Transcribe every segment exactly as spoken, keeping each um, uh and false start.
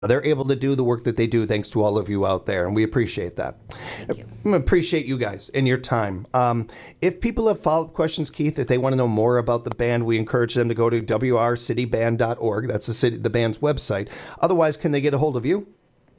they're able to do the work that they do thanks to all of you out there, and we appreciate that. Thank you. I appreciate you guys and your time. Um, if people have follow-up questions, Keith, if they want to know more about the band, we encourage them to go to w r city band dot org. That's the city, the band's website. Otherwise, can they get a hold of you?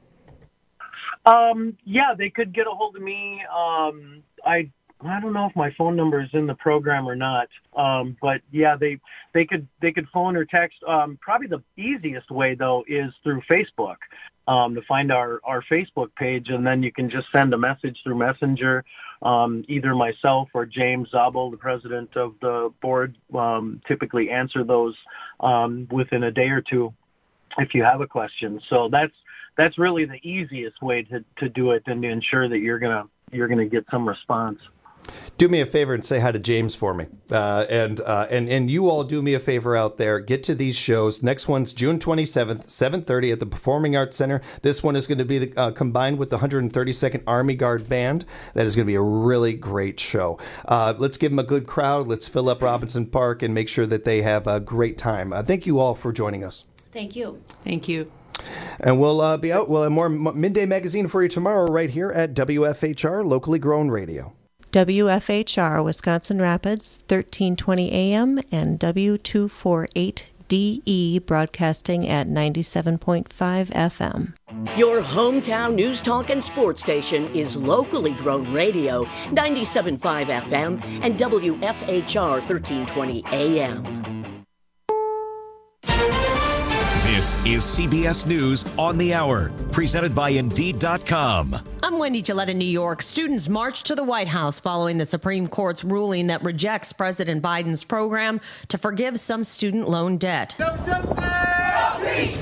Um, yeah, they could get a hold of me. Um, I I don't know if my phone number is in the program or not. Um, but yeah, they they could they could phone or text. Um, probably the easiest way though is through Facebook. Um, to find our, our Facebook page, and then you can just send a message through Messenger. Um, either myself or James Zabel, the president of the board, um, typically answer those um, within a day or two if you have a question. So that's that's really the easiest way to, to do it and to ensure that you're gonna you're gonna get some response. Do me a favor and say hi to James for me. Uh, and, uh, and and you all do me a favor out there. Get to these shows. Next one's June twenty-seventh, seven thirty at the Performing Arts Center. This one is going to be the, uh, combined with the one hundred thirty-second Army Guard Band. That is going to be a really great show. Uh, let's give them a good crowd. Let's fill up Robinson Park and make sure that they have a great time. Uh, thank you all for joining us. Thank you. Thank you. And we'll uh, be out. We'll have more Midday Magazine for you tomorrow right here at W F H R, locally grown radio. W F H R, Wisconsin Rapids, thirteen twenty A M, and W two forty-eight D E, broadcasting at ninety-seven point five F M. Your hometown news, talk, and sports station is locally grown radio, ninety-seven point five F M, and W F H R, thirteen twenty A M. This is C B S News on the Hour, presented by Indeed dot com. I'm Wendy Gillette in New York. Students marched to the White House following the Supreme Court's ruling that rejects President Biden's program to forgive some student loan debt. No justice! No peace!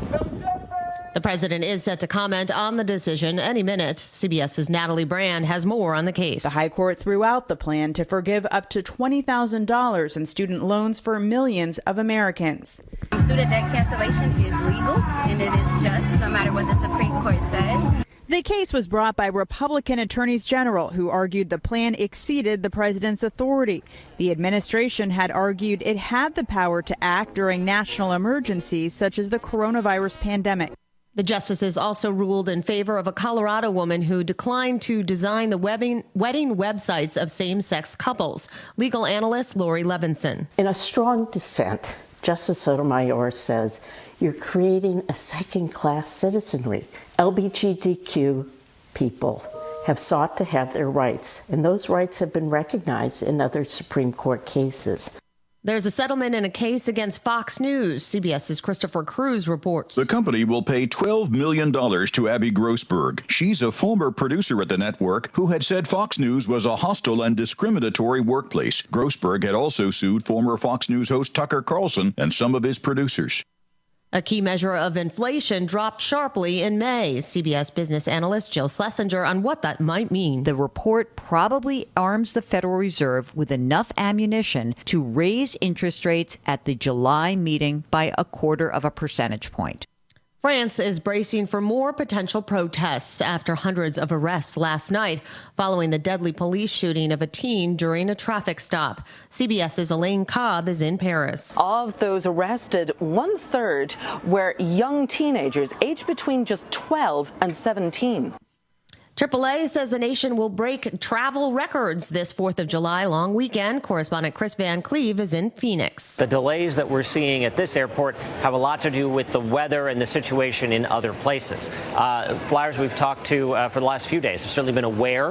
The president is set to comment on the decision any minute. CBS's Natalie Brand has more on the case. The High Court threw out the plan to forgive up to twenty thousand dollars in student loans for millions of Americans. Student debt cancellation is legal and it is just, no matter what the Supreme Court says. The case was brought by Republican attorneys general who argued the plan exceeded the president's authority. The administration had argued it had the power to act during national emergencies such as the coronavirus pandemic. The justices also ruled in favor of a Colorado woman who declined to design the wedding, wedding websites of same-sex couples. Legal analyst Lori Levinson. In a strong dissent, Justice Sotomayor says you're creating a second-class citizenry. L G B T Q people have sought to have their rights, and those rights have been recognized in other Supreme Court cases. There's a settlement in a case against Fox News. CBS's Christopher Cruz reports. The company will pay twelve million dollars to Abby Grossberg. She's a former producer at the network who had said Fox News was a hostile and discriminatory workplace. Grossberg had also sued former Fox News host Tucker Carlson and some of his producers. A key measure of inflation dropped sharply in May. C B S business analyst Jill Schlesinger on what that might mean. The report probably arms the Federal Reserve with enough ammunition to raise interest rates at the July meeting by a quarter of a percentage point. France is bracing for more potential protests after hundreds of arrests last night following the deadly police shooting of a teen during a traffic stop. CBS's Elaine Cobb is in Paris. Of those arrested, one third were young teenagers aged between just twelve and seventeen. triple A says the nation will break travel records this fourth of July long weekend. Correspondent Chris Van Cleve is in Phoenix. The delays that we're seeing at this airport have a lot to do with the weather and the situation in other places. Uh, flyers we've talked to uh, for the last few days have certainly been aware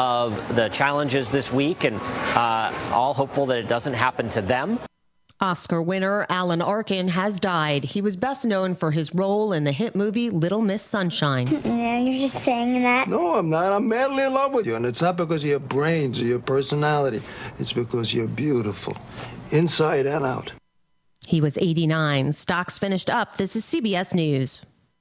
of the challenges this week and uh, all hopeful that it doesn't happen to them. Oscar winner Alan Arkin has died. He was best known for his role in the hit movie Little Miss Sunshine. Yeah, you're just saying that. No, I'm not. I'm madly in love with you. And it's not because of your brains or your personality. It's because you're beautiful, inside and out. He was eighty-nine. Stocks finished up. This is C B S News.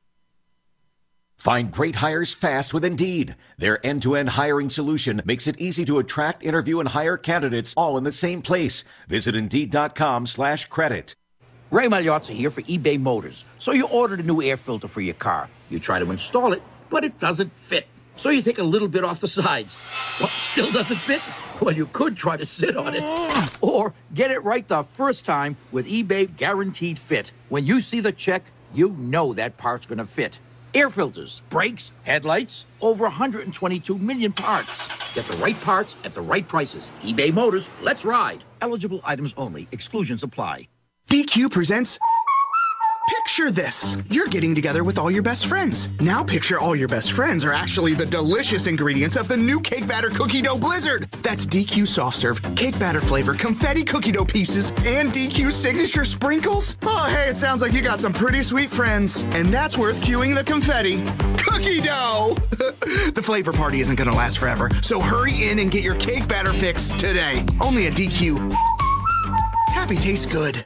Find great hires fast with Indeed. Their end-to-end hiring solution makes it easy to attract, interview, and hire candidates all in the same place. Visit Indeed.com slash credit. Ray Magliozzi here for eBay Motors. So you ordered a new air filter for your car. You try to install it, but it doesn't fit. So you take a little bit off the sides. What, still doesn't fit? Well, you could try to sit on it. Or get it right the first time with eBay Guaranteed Fit. When you see the check, you know that part's going to fit. Air filters, brakes, headlights, over one hundred twenty-two million parts. Get the right parts at the right prices. eBay Motors, let's ride. Eligible items only. Exclusions apply. D Q presents... Picture this. You're getting together with all your best friends. Now picture all your best friends are actually the delicious ingredients of the new Cake Batter Cookie Dough Blizzard. That's D Q Soft Serve, Cake Batter flavor, confetti cookie dough pieces, and D Q signature sprinkles. Oh, hey, it sounds like you got some pretty sweet friends. And that's worth cueing the confetti. Cookie dough! The flavor party isn't going to last forever, so hurry in and get your Cake Batter fix today. Only at D Q. Happy tastes good.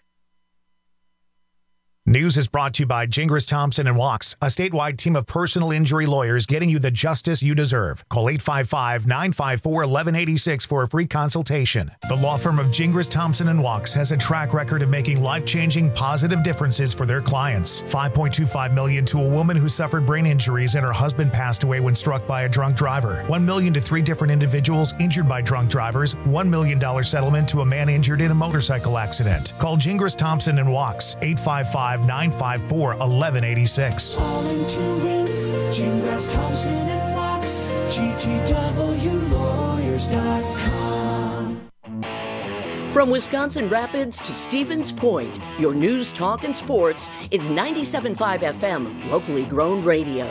News is brought to you by Gingras Thompson and Walks, a statewide team of personal injury lawyers getting you the justice you deserve. Call eight five five, nine five four, one one eight six for a free consultation. The law firm of Gingras Thompson and Walks has a track record of making life-changing positive differences for their clients. five point two five million dollars to a woman who suffered brain injuries and her husband passed away when struck by a drunk driver. one million dollars to three different individuals injured by drunk drivers. one million dollars settlement to a man injured in a motorcycle accident. Call Gingras Thompson and Walks, eight five five, nine five four, one one eight six. Calling to win, Gingras Thompson and Walks, G T W lawyers dot com. From Wisconsin Rapids to Stevens Point, your news, talk, and sports is ninety-seven point five F M, locally grown radio.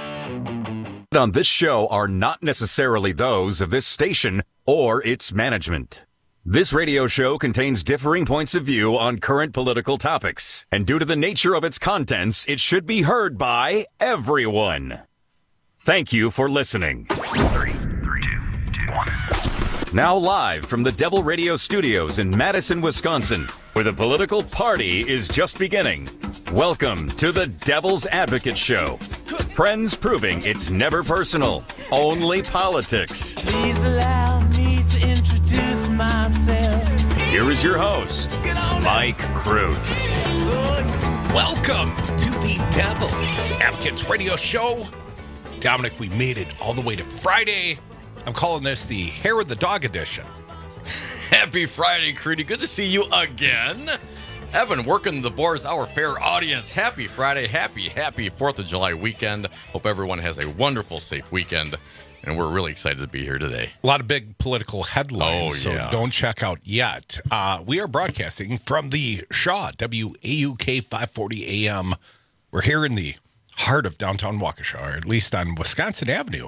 On this show are not necessarily those of this station or its management. This radio show contains differing points of view on current political topics, and due to the nature of its contents, it should be heard by everyone. Thank you for listening. Three, three, two, two, one. Now live from the Devil Radio Studios in Madison, Wisconsin, where the political party is just beginning. Welcome to the Devil's Advocate Show. Friends proving it's never personal, only politics. Please allow me to introduce myself. Here is your host, Mike Crute. Welcome to the Devil's Advocates Radio Show. Dominic, we made it all the way to Friday. I'm calling this the Hair of the Dog edition. Happy Friday, Crudy. Good to see you again. Evan, working the boards, our fair audience. Happy Friday. Happy, happy fourth of July weekend. Hope everyone has a wonderful, safe weekend. And we're really excited to be here today. A lot of big political headlines, oh, yeah. so don't check out yet. Uh, we are broadcasting from the Shaw, W A U K five forty A M. We're here in the heart of downtown Waukesha, or at least on Wisconsin Avenue.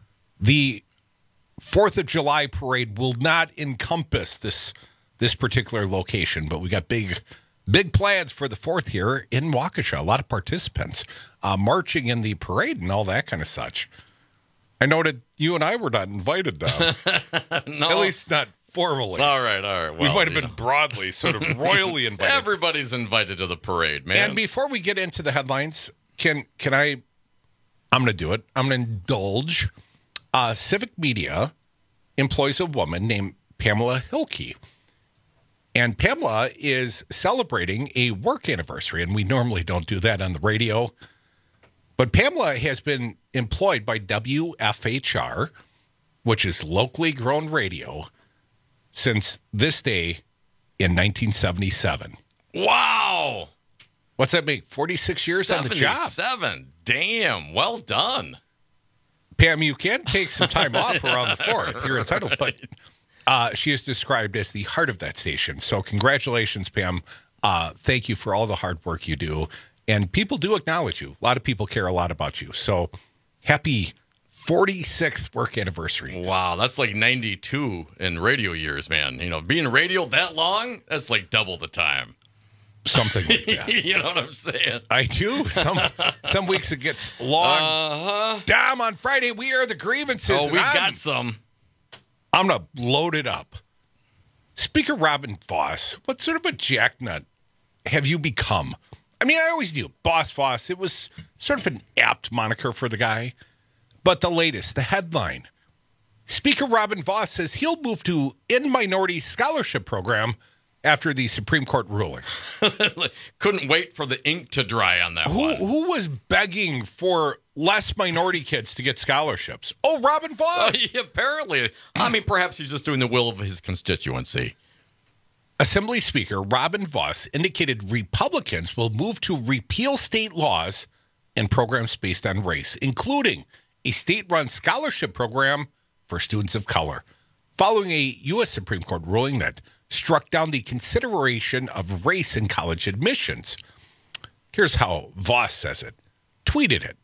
The fourth of July parade will not encompass this this particular location, but we got big big plans for the fourth here in Waukesha. A lot of participants uh, marching in the parade and all that kind of such. I noted you and I were not invited down. No. At least not formally. All right, all right. Well, we might have been know. broadly, sort of royally invited. Everybody's invited to the parade, man. And before we get into the headlines, can can I, I'm going to do it. I'm going to indulge. Uh, Civic Media employs a woman named Pamela Hilke. And Pamela is celebrating a work anniversary, and we normally don't do that on the radio. But Pamela has been employed by W F H R, which is locally grown radio, since this day in nineteen seventy-seven. Wow. What's that make? forty-six years on the job. seventy-seven. Damn. Well done. Pam, you can take some time off around the fourth. You're entitled. But uh, she is described as the heart of that station. So congratulations, Pam. Uh, thank you for all the hard work you do. And people do acknowledge you. A lot of people care a lot about you. So happy forty-sixth work anniversary. Wow, that's like ninety-two in radio years, man. You know, being radio that long, that's like double the time. Something like that. You know what I'm saying? I do. Some some weeks it gets long. Uh-huh. Dom, on Friday, we are the grievances. Oh, we I'm, got some. I'm going to load it up. Speaker Robin Vos, what sort of a jacknut have you become? I mean, I always knew Boss Voss. It was sort of an apt moniker for the guy. But the latest, the headline. Speaker Robin Vos says he'll move to in-minority scholarship program after the Supreme Court ruling. Couldn't wait for the ink to dry on that who, one. Who was begging for less minority kids to get scholarships? Oh, Robin Vos. Uh, yeah, apparently. I mean, perhaps he's just doing the will of his constituency. Assembly Speaker Robin Vos indicated Republicans will move to repeal state laws and programs based on race, including a state-run scholarship program for students of color, following a U S Supreme Court ruling that struck down the consideration of race in college admissions. Here's how Vos says it, tweeted it.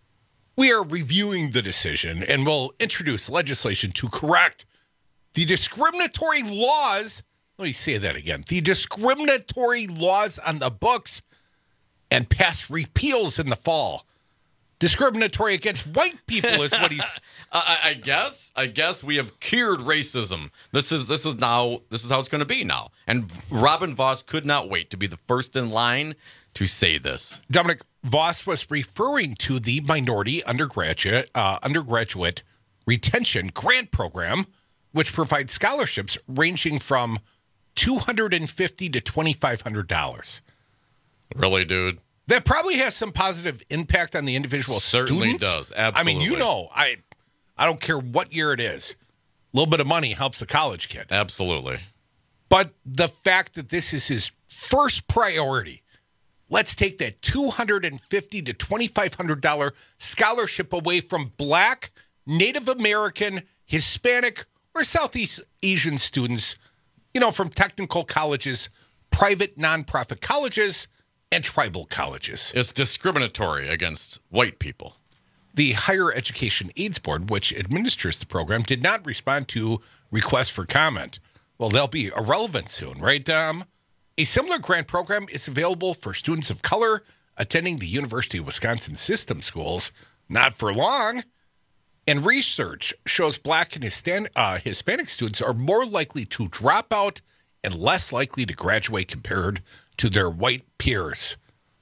We are reviewing the decision and will introduce legislation to correct the discriminatory laws. Let me say that again. The discriminatory laws on the books and pass repeals in the fall. Discriminatory against white people is what he's. I, I guess. I guess we have cured racism. This is this is now. This is how it's going to be now. And Robin Vos could not wait to be the first in line to say this. Dominic, Vos was referring to the minority undergraduate uh, undergraduate retention grant program, which provides scholarships ranging from two hundred fifty dollars to twenty-five hundred dollars. Really, dude? That probably has some positive impact on the individual Certainly student. does. Absolutely. I mean, you know, I I don't care what year it is. A little bit of money helps a college kid. Absolutely. But the fact that this is his first priority, let's take that two hundred fifty dollars to twenty-five hundred dollars scholarship away from Black, Native American, Hispanic, or Southeast Asian students, you know, from technical colleges, private nonprofit colleges, and tribal colleges. It's discriminatory against white people. The Higher Education Aids Board, which administers the program, did not respond to requests for comment. Well, they'll be irrelevant soon, right, Dom? A similar grant program is available for students of color attending the University of Wisconsin system schools. Not for long. And research shows Black and Hispan- uh, Hispanic students are more likely to drop out and less likely to graduate compared to their white peers.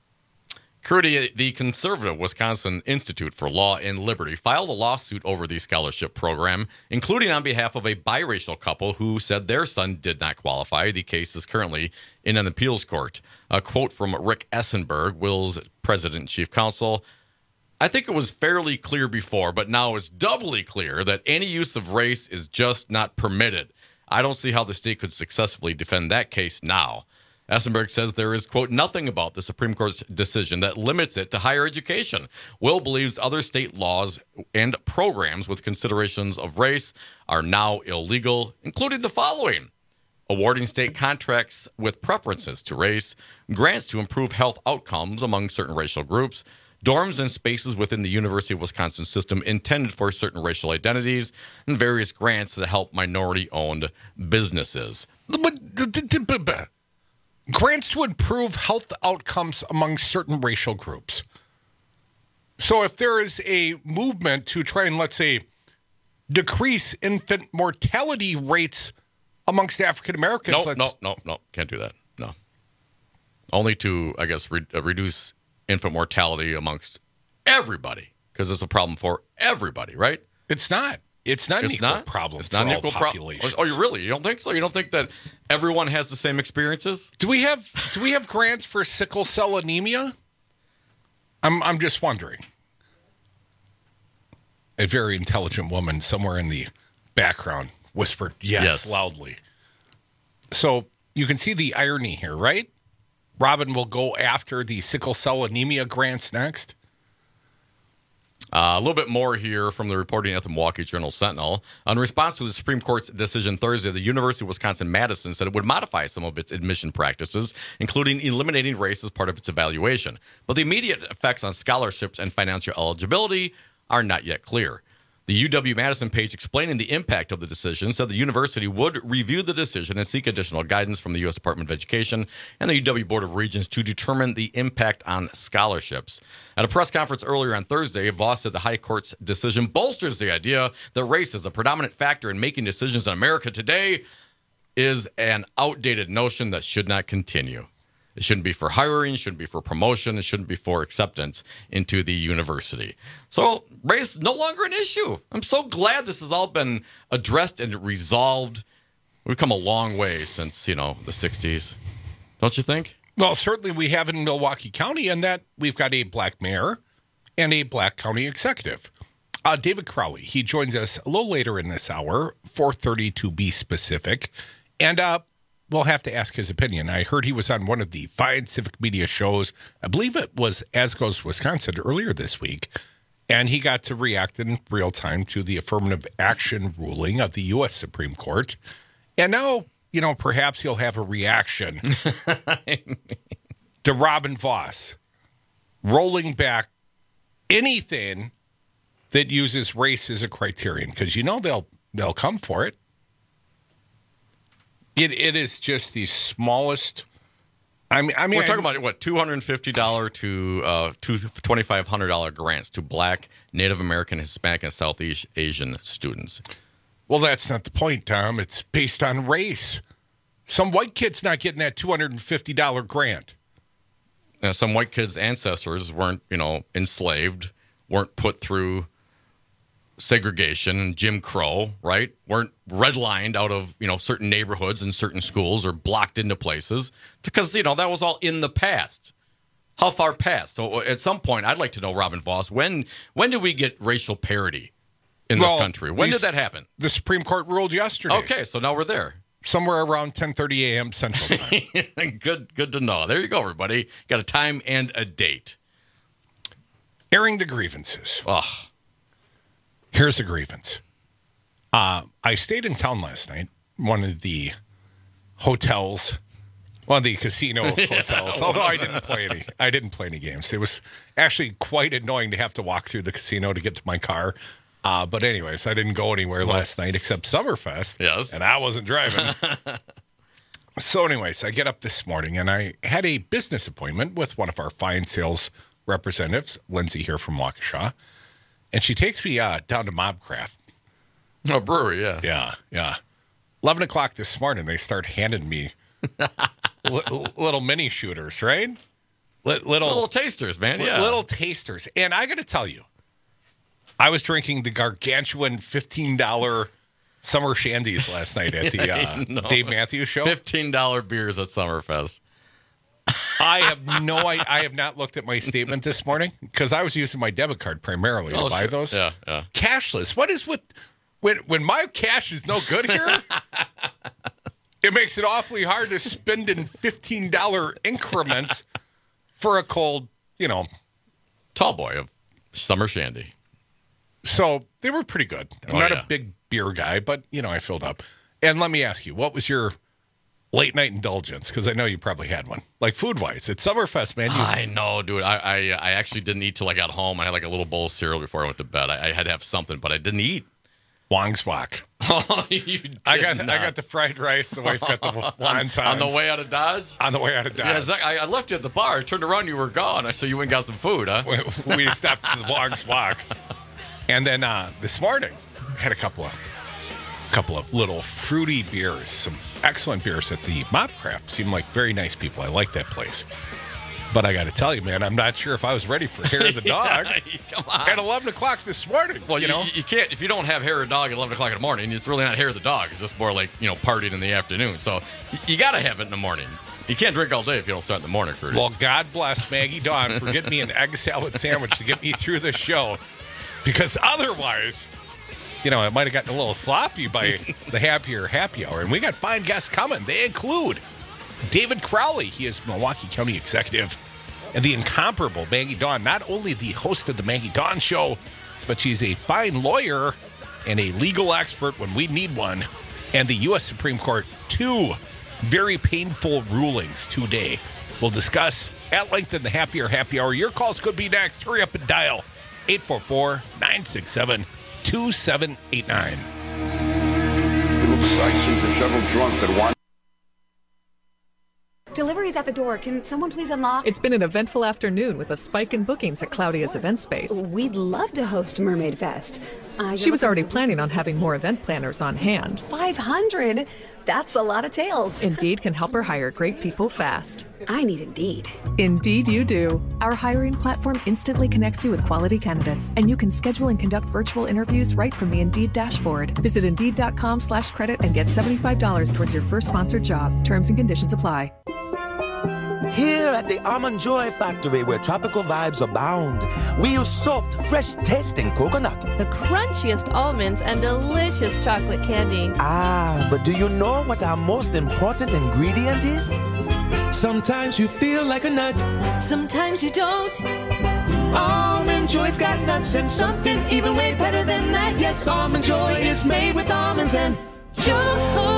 Crudy, the conservative Wisconsin Institute for Law and Liberty filed a lawsuit over the scholarship program, including on behalf of a biracial couple who said their son did not qualify. The case is currently in an appeals court. A quote from Rick Essenberg, Will's president and chief counsel. I think it was fairly clear before, but now it's doubly clear that any use of race is just not permitted. I don't see how the state could successfully defend that case now. Essenberg says there is, quote, nothing about the Supreme Court's decision that limits it to higher education. Will believes other state laws and programs with considerations of race are now illegal, including the following: awarding state contracts with preferences to race, grants to improve health outcomes among certain racial groups, dorms and spaces within the University of Wisconsin system intended for certain racial identities, and various grants that help minority-owned businesses. Grants to improve health outcomes among certain racial groups. So if there is a movement to try and, let's say, decrease infant mortality rates amongst African Americans... No, no, no, no, can't do that. No. Only to, I guess, re- uh, reduce infant mortality amongst everybody, because it's a problem for everybody, right? It's not. It's not it's an equal not? problem it's for not an all equal populations. Pro- oh, you really? You don't think so? You don't think that everyone has the same experiences? Do we have do we have grants for sickle cell anemia? I'm I'm just wondering. A very intelligent woman somewhere in the background whispered yes, Yes. loudly. So you can see the irony here, right? Robin will go after the sickle cell anemia grants next. Uh, a little bit more here from the reporting at the Milwaukee Journal Sentinel. In response to the Supreme Court's decision Thursday, the University of Wisconsin-Madison said it would modify some of its admission practices, including eliminating race as part of its evaluation. But the immediate effects on scholarships and financial eligibility are not yet clear. The U W-Madison page explaining the impact of the decision said the university would review the decision and seek additional guidance from the U S Department of Education and the U W Board of Regents to determine the impact on scholarships. At a press conference earlier on Thursday, Vos said the High Court's decision bolsters the idea that race is a predominant factor in making decisions in America today is an outdated notion that should not continue. It shouldn't be for hiring, it shouldn't be for promotion, it shouldn't be for acceptance into the university. So race is no longer an issue. I'm so glad this has all been addressed and resolved. We've come a long way since, you know, the sixties. Don't you think? Well, certainly we have in Milwaukee County, and that we've got a black mayor and a black county executive. Uh, David Crowley, he joins us a little later in this hour, four thirty to be specific. And uh, we'll have to ask his opinion. I heard he was on one of the fine civic media shows. I believe it was As Goes Wisconsin earlier this week. And he got to react in real time to the affirmative action ruling of the U S Supreme Court. And now, you know, perhaps he'll have a reaction to Robin Vos rolling back anything that uses race as a criterion, because you know they'll they'll come for it. It it is just the smallest. I mean, I mean, we're talking about what two hundred and fifty dollar to uh, two twenty five hundred dollar grants to Black, Native American, Hispanic, and Southeast Asian students. Well, that's not the point, Tom. It's based on race. Some white kid's not getting that two hundred and fifty dollar grant. Now, some white kids' ancestors weren't, you know, enslaved, weren't put through segregation and Jim Crow, right? Weren't redlined out of, you know, certain neighborhoods and certain schools or blocked into places because, you know, that was all in the past. How far past? So at some point, I'd like to know, Robin Vos, when when did we get racial parity in well, this country? When these, did that happen? The Supreme Court ruled yesterday. Okay, so now we're there. Somewhere around ten thirty a.m. Central Time. good, good to know. There you go, everybody. Got a time and a date. Airing the grievances. Oh. Here's a grievance. Uh, I stayed in town last night. One of the hotels, one of the casino hotels. Although I didn't play any, I didn't play any games. It was actually quite annoying to have to walk through the casino to get to my car. Uh, but anyways, I didn't go anywhere last night except Summerfest. Yes, and I wasn't driving. So, anyways, I get up this morning and I had a business appointment with one of our fine sales representatives, Lindsay here from Waukesha. And she takes me uh, down to Mobcraft. Oh, brewery, yeah. Yeah, yeah. eleven o'clock this morning, they start handing me li- little mini shooters, right? L- little, little tasters, man, yeah. L- little tasters. And I got to tell you, I was drinking the gargantuan fifteen dollar summer shandies last night at the uh, Dave Matthews Show. fifteen dollar beers at Summerfest. I have no I, I have not looked at my statement this morning because I was using my debit card primarily oh, to buy sure. those. Yeah, yeah. Cashless. What is with when when my cash is no good here? It makes it awfully hard to spend in fifteen dollar increments for a cold, you know, tall boy of summer shandy. So they were pretty good. I'm oh, not yeah. a big beer guy, but you know, I filled up. And let me ask you, what was your late night indulgence? Because I know you probably had one. Like food wise, it's Summerfest, man. You... I know, dude. I, I I actually didn't eat till I got home. I had like a little bowl of cereal before I went to bed. I, I had to have something, but I didn't eat. Wong's Wok. Oh, you did I got not. I got the fried rice. The wife got the wontons. On the way out of Dodge? On the way out of Dodge. Yeah, Zach, I, I left you at the bar. I turned around, you were gone. I saw you went and got some food, huh? We, we stopped at the Wong's Wok. And then uh, this morning, I had a couple of couple of little fruity beers, some excellent beers at the Mobcraft. Seemed like very nice people. I like that place. But I got to tell you, man, I'm not sure if I was ready for Hair of the Dog Come on. at eleven o'clock this morning. Well, you, you know, you can't if you don't have hair of dog at eleven o'clock in the morning. It's really not hair of the dog. It's just more like you know partying in the afternoon. So you, you got to have it in the morning. You can't drink all day if you don't start in the morning, Curtis. Well, God bless Maggie Dawn for getting me an egg salad sandwich to get me through the show, because otherwise, you know, it might have gotten a little sloppy by the happier happy hour. And we got fine guests coming. They include David Crowley. He is Milwaukee County Executive. And the incomparable Maggie Dawn, not only the host of the Maggie Dawn Show, but she's a fine lawyer and a legal expert when we need one. And the U S Supreme Court, two very painful rulings today. We'll discuss at length in the Happier Happy Hour. Your calls could be next. Hurry up and dial eight four four, nine six seven, two seven eight nine. It looks like some disheveled drunk that wants. Delivery's at the door. Can someone please unlock? It's been an eventful afternoon with a spike in bookings at Claudia's event space. We'd love to host Mermaid Fest. Uh, she was already planning on having more event planners on hand. five hundred? That's a lot of tails. Indeed can help her hire great people fast. I need Indeed. Indeed you do. Our hiring platform instantly connects you with quality candidates, and you can schedule and conduct virtual interviews right from the Indeed dashboard. Visit Indeed.com slash credit and get seventy-five dollars towards your first sponsored job. Terms and conditions apply. Here at the Almond Joy Factory, where tropical vibes abound, we use soft, fresh-tasting coconut. The crunchiest almonds and delicious chocolate candy. Ah, but do you know what our most important ingredient is? Sometimes you feel like a nut. Sometimes you don't. Almond Joy's got nuts and something even way better than that. Yes, Almond Joy is made with almonds and joy.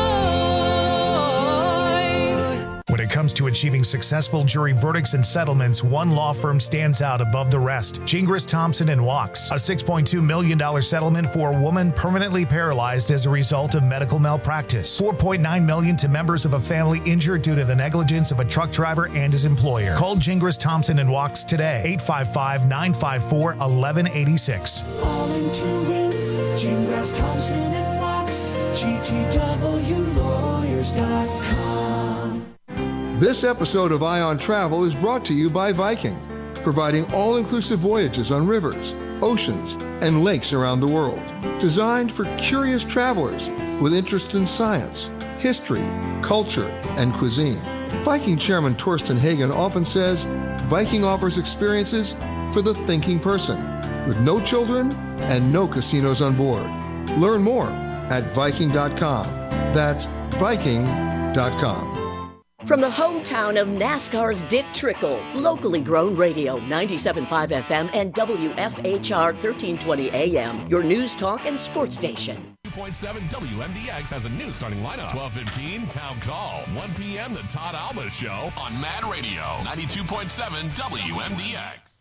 When it comes to achieving successful jury verdicts and settlements, one law firm stands out above the rest. Gingras, Thompson and Wachs. A six point two million dollars settlement for a woman permanently paralyzed as a result of medical malpractice. four point nine million dollars to members of a family injured due to the negligence of a truck driver and his employer. Call Gingras, Thompson and Wachs today. eight five five, nine five four, one one eight six. All in to win. Gingras, Thompson and Wachs. G T W lawyers dot com. This episode of Eye on Travel is brought to you by Viking, providing all-inclusive voyages on rivers, oceans, and lakes around the world. Designed for curious travelers with interest in science, history, culture, and cuisine. Viking chairman Torsten Hagen often says, Viking offers experiences for the thinking person, with no children and no casinos on board. Learn more at Viking dot com. That's Viking dot com. From the hometown of NASCAR's Dick Trickle, locally grown radio, ninety-seven point five F M and W F H R thirteen twenty A M, your news talk and sports station. two point seven W M D X has a new starting lineup. twelve fifteen, Town Call. one p.m., The Todd Alba Show on Mad Radio, ninety-two point seven W M D X.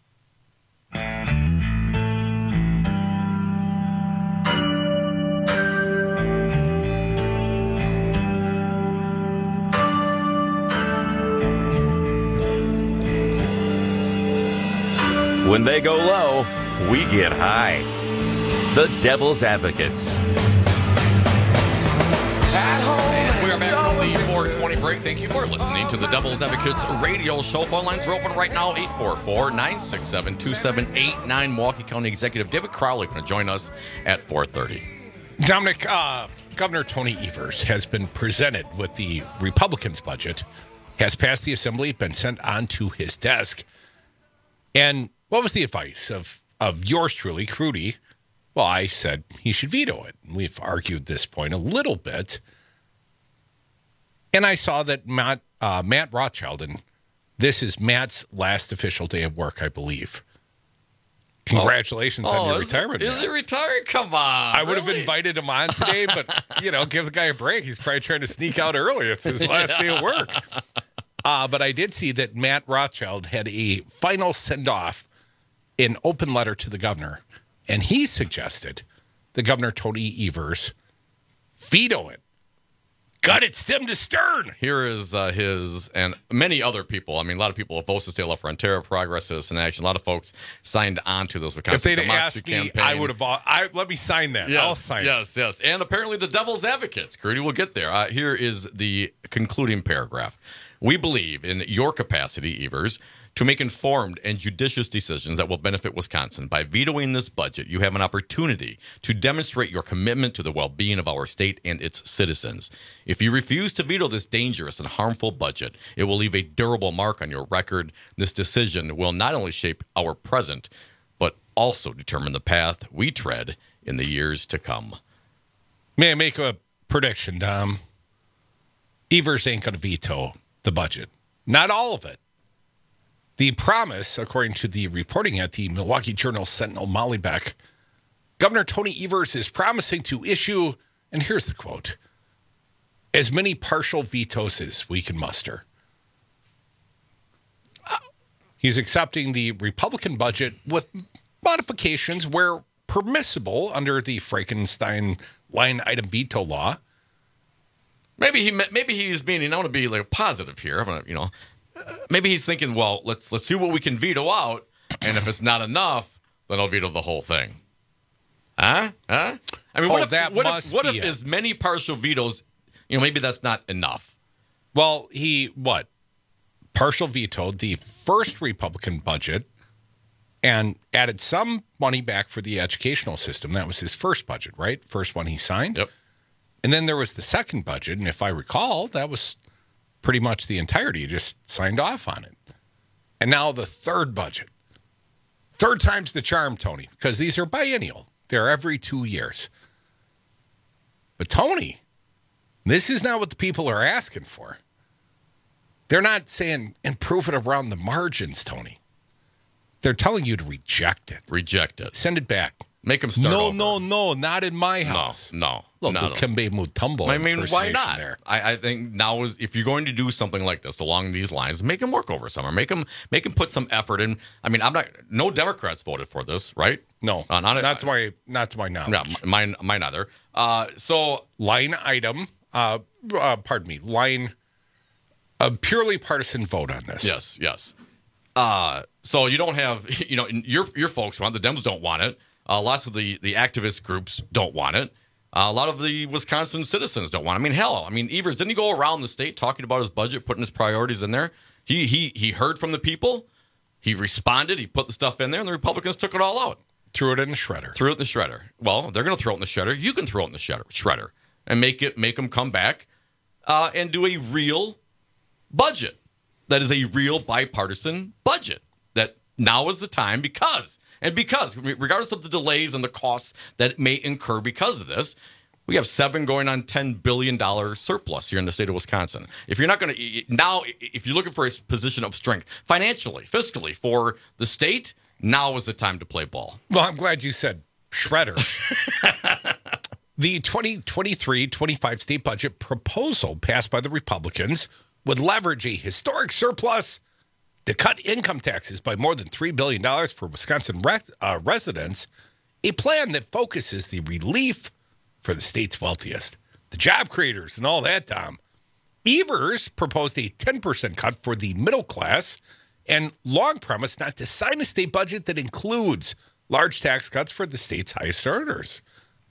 When they go low, we get high. The Devil's Advocates. And we are back from the four twenty break. Thank you for listening to the Devil's Advocates radio show. Phone lines are open right now, eight four four, nine six seven, two seven eight nine. Milwaukee County Executive David Crowley going to join us at four thirty. Dominic, uh, Governor Tony Evers has been presented with the Republicans' budget, has passed the Assembly, been sent on to his desk. And what was the advice of, of yours truly, Crudy? Well, I said he should veto it. We've argued this point a little bit. And I saw that Matt, uh, Matt Rothschild, and this is Matt's last official day of work, I believe. Congratulations oh, on your is retirement. It, is he retiring? Come on. I would really? have invited him on today, but, you know, give the guy a break. He's probably trying to sneak out early. It's his last yeah. day of work. Uh, but I did see that Matt Rothschild had a final send-off in open letter to the governor, and he suggested the Governor Tony Evers veto it. Gut it, stem to stern. Here is uh, his and many other people. I mean, a lot of people of Vosa State Left for Ontario, Progress, Citizen Action. A lot of folks signed on to those Wisconsin If they'd Democracy asked me, campaign. I would have. I, let me sign that. Yes, I'll sign yes, it. Yes, yes. And apparently the Devil's Advocates. Crudy will get there. Uh, here is the concluding paragraph. We believe in your capacity, Evers, to make informed and judicious decisions that will benefit Wisconsin. By vetoing this budget, you have an opportunity to demonstrate your commitment to the well-being of our state and its citizens. If you refuse to veto this dangerous and harmful budget, it will leave a durable mark on your record. This decision will not only shape our present, but also determine the path we tread in the years to come. May I make a prediction, Dom? Evers ain't going to veto the budget. Not all of it. The promise, according to the reporting at the Milwaukee Journal Sentinel, Molly Beck, Governor Tony Evers is promising to issue, and here's the quote, as many partial vetoes as we can muster. He's accepting the Republican budget with modifications where permissible under the Frankenstein line item veto law. Maybe he maybe he's being, and I want to be like positive here. I'm gonna, you know, maybe he's thinking, well, let's let's see what we can veto out, and if it's not enough, then I'll veto the whole thing. Huh? Huh? I mean, what oh, if that what must if, what be if it. as many partial vetoes, you know, maybe that's not enough. Well, he what? Partial vetoed the first Republican budget and added some money back for the educational system. That was his first budget, right? First one he signed. Yep. And then there was the second budget, and if I recall, that was pretty much the entirety, just signed off on it. And now the third budget. Third time's the charm, Tony, because these are biennial. They're every two years. But Tony, this is not what the people are asking for. They're not saying improve it around the margins, Tony. They're telling you to reject it. Reject it. Send it back. Make them start No, over. no, no, not in my house. No, no. no. Little no. Dikembe Mutombo I mean, why impersonation not? There. I, I think now is if you're going to do something like this along these lines, make them work over summer. Make them make them put some effort in. I mean, I'm not. No Democrats voted for this, right? No, uh, not, not to my not to my knowledge. Yeah, mine mine either. Uh, so line item. Uh, uh, pardon me. Line. A purely partisan vote on this. Yes, yes. Uh, so you don't have, you know, your your folks want, the Dems don't want it. Uh, lots of the, the activist groups don't want it. Uh, a lot of the Wisconsin citizens don't want it. I mean, hell, I mean, Evers, didn't he go around the state talking about his budget, putting his priorities in there? He he he heard from the people. He responded. He put the stuff in there, and the Republicans took it all out. Threw it in the shredder. Threw it in the shredder. Well, they're going to throw it in the shredder. You can throw it in the shredder, shredder and make it make them come back uh, and do a real budget. That is a real bipartisan budget. That now is the time because, and because, regardless of the delays and the costs that may incur because of this, we have seven going on ten billion dollars surplus here in the state of Wisconsin. If you're not going to, now, if you're looking for a position of strength financially, fiscally for the state, now is the time to play ball. Well, I'm glad you said shredder. The twenty twenty-three twenty-five state budget proposal passed by the Republicans would leverage a historic surplus to cut income taxes by more than three billion dollars for Wisconsin res- uh, residents, a plan that focuses the relief for the state's wealthiest, the job creators and all that, Tom. Evers proposed a ten percent cut for the middle class and Long promised not to sign a state budget that includes large tax cuts for the state's highest earners.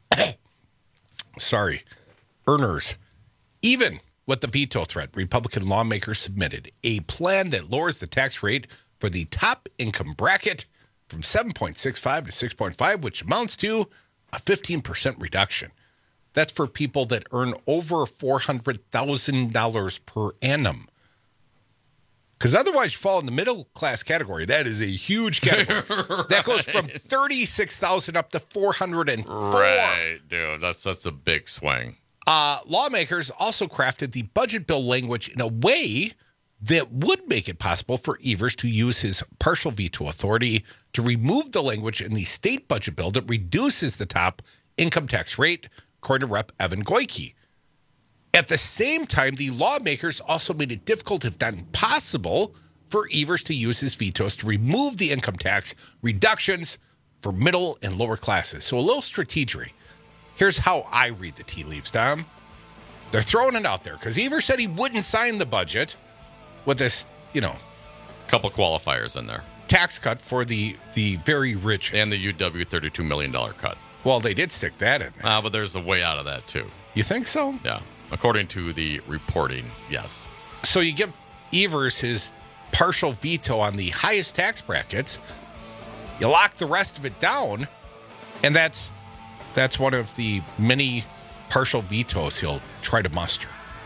Sorry, earners. Even with the veto threat, Republican lawmakers submitted a plan that lowers the tax rate for the top income bracket from seven point six five to six point five, which amounts to a fifteen percent reduction. That's for people that earn over four hundred thousand dollars per annum. Because otherwise you fall in the middle class category. That is a huge category. Right. That goes from thirty-six thousand dollars up to four hundred four thousand dollars. Right, dude. That's, that's a big swing. Uh, lawmakers also crafted the budget bill language in a way that would make it possible for Evers to use his partial veto authority to remove the language in the state budget bill that reduces the top income tax rate, according to Representative Evan Goyke. At the same time, the lawmakers also made it difficult, if not impossible, for Evers to use his vetoes to remove the income tax reductions for middle and lower classes. So a little strategery. Here's how I read the tea leaves, Tom. They're throwing it out there because Evers said he wouldn't sign the budget with this, you know, couple qualifiers in there. Tax cut for the the very rich. And the U W thirty-two million dollars cut. Well, they did stick that in there. Uh, but there's a way out of that, too. You think so? Yeah. According to the reporting, yes. So you give Evers his partial veto on the highest tax brackets, you lock the rest of it down, and that's that's one of the many partial vetoes he'll try to muster.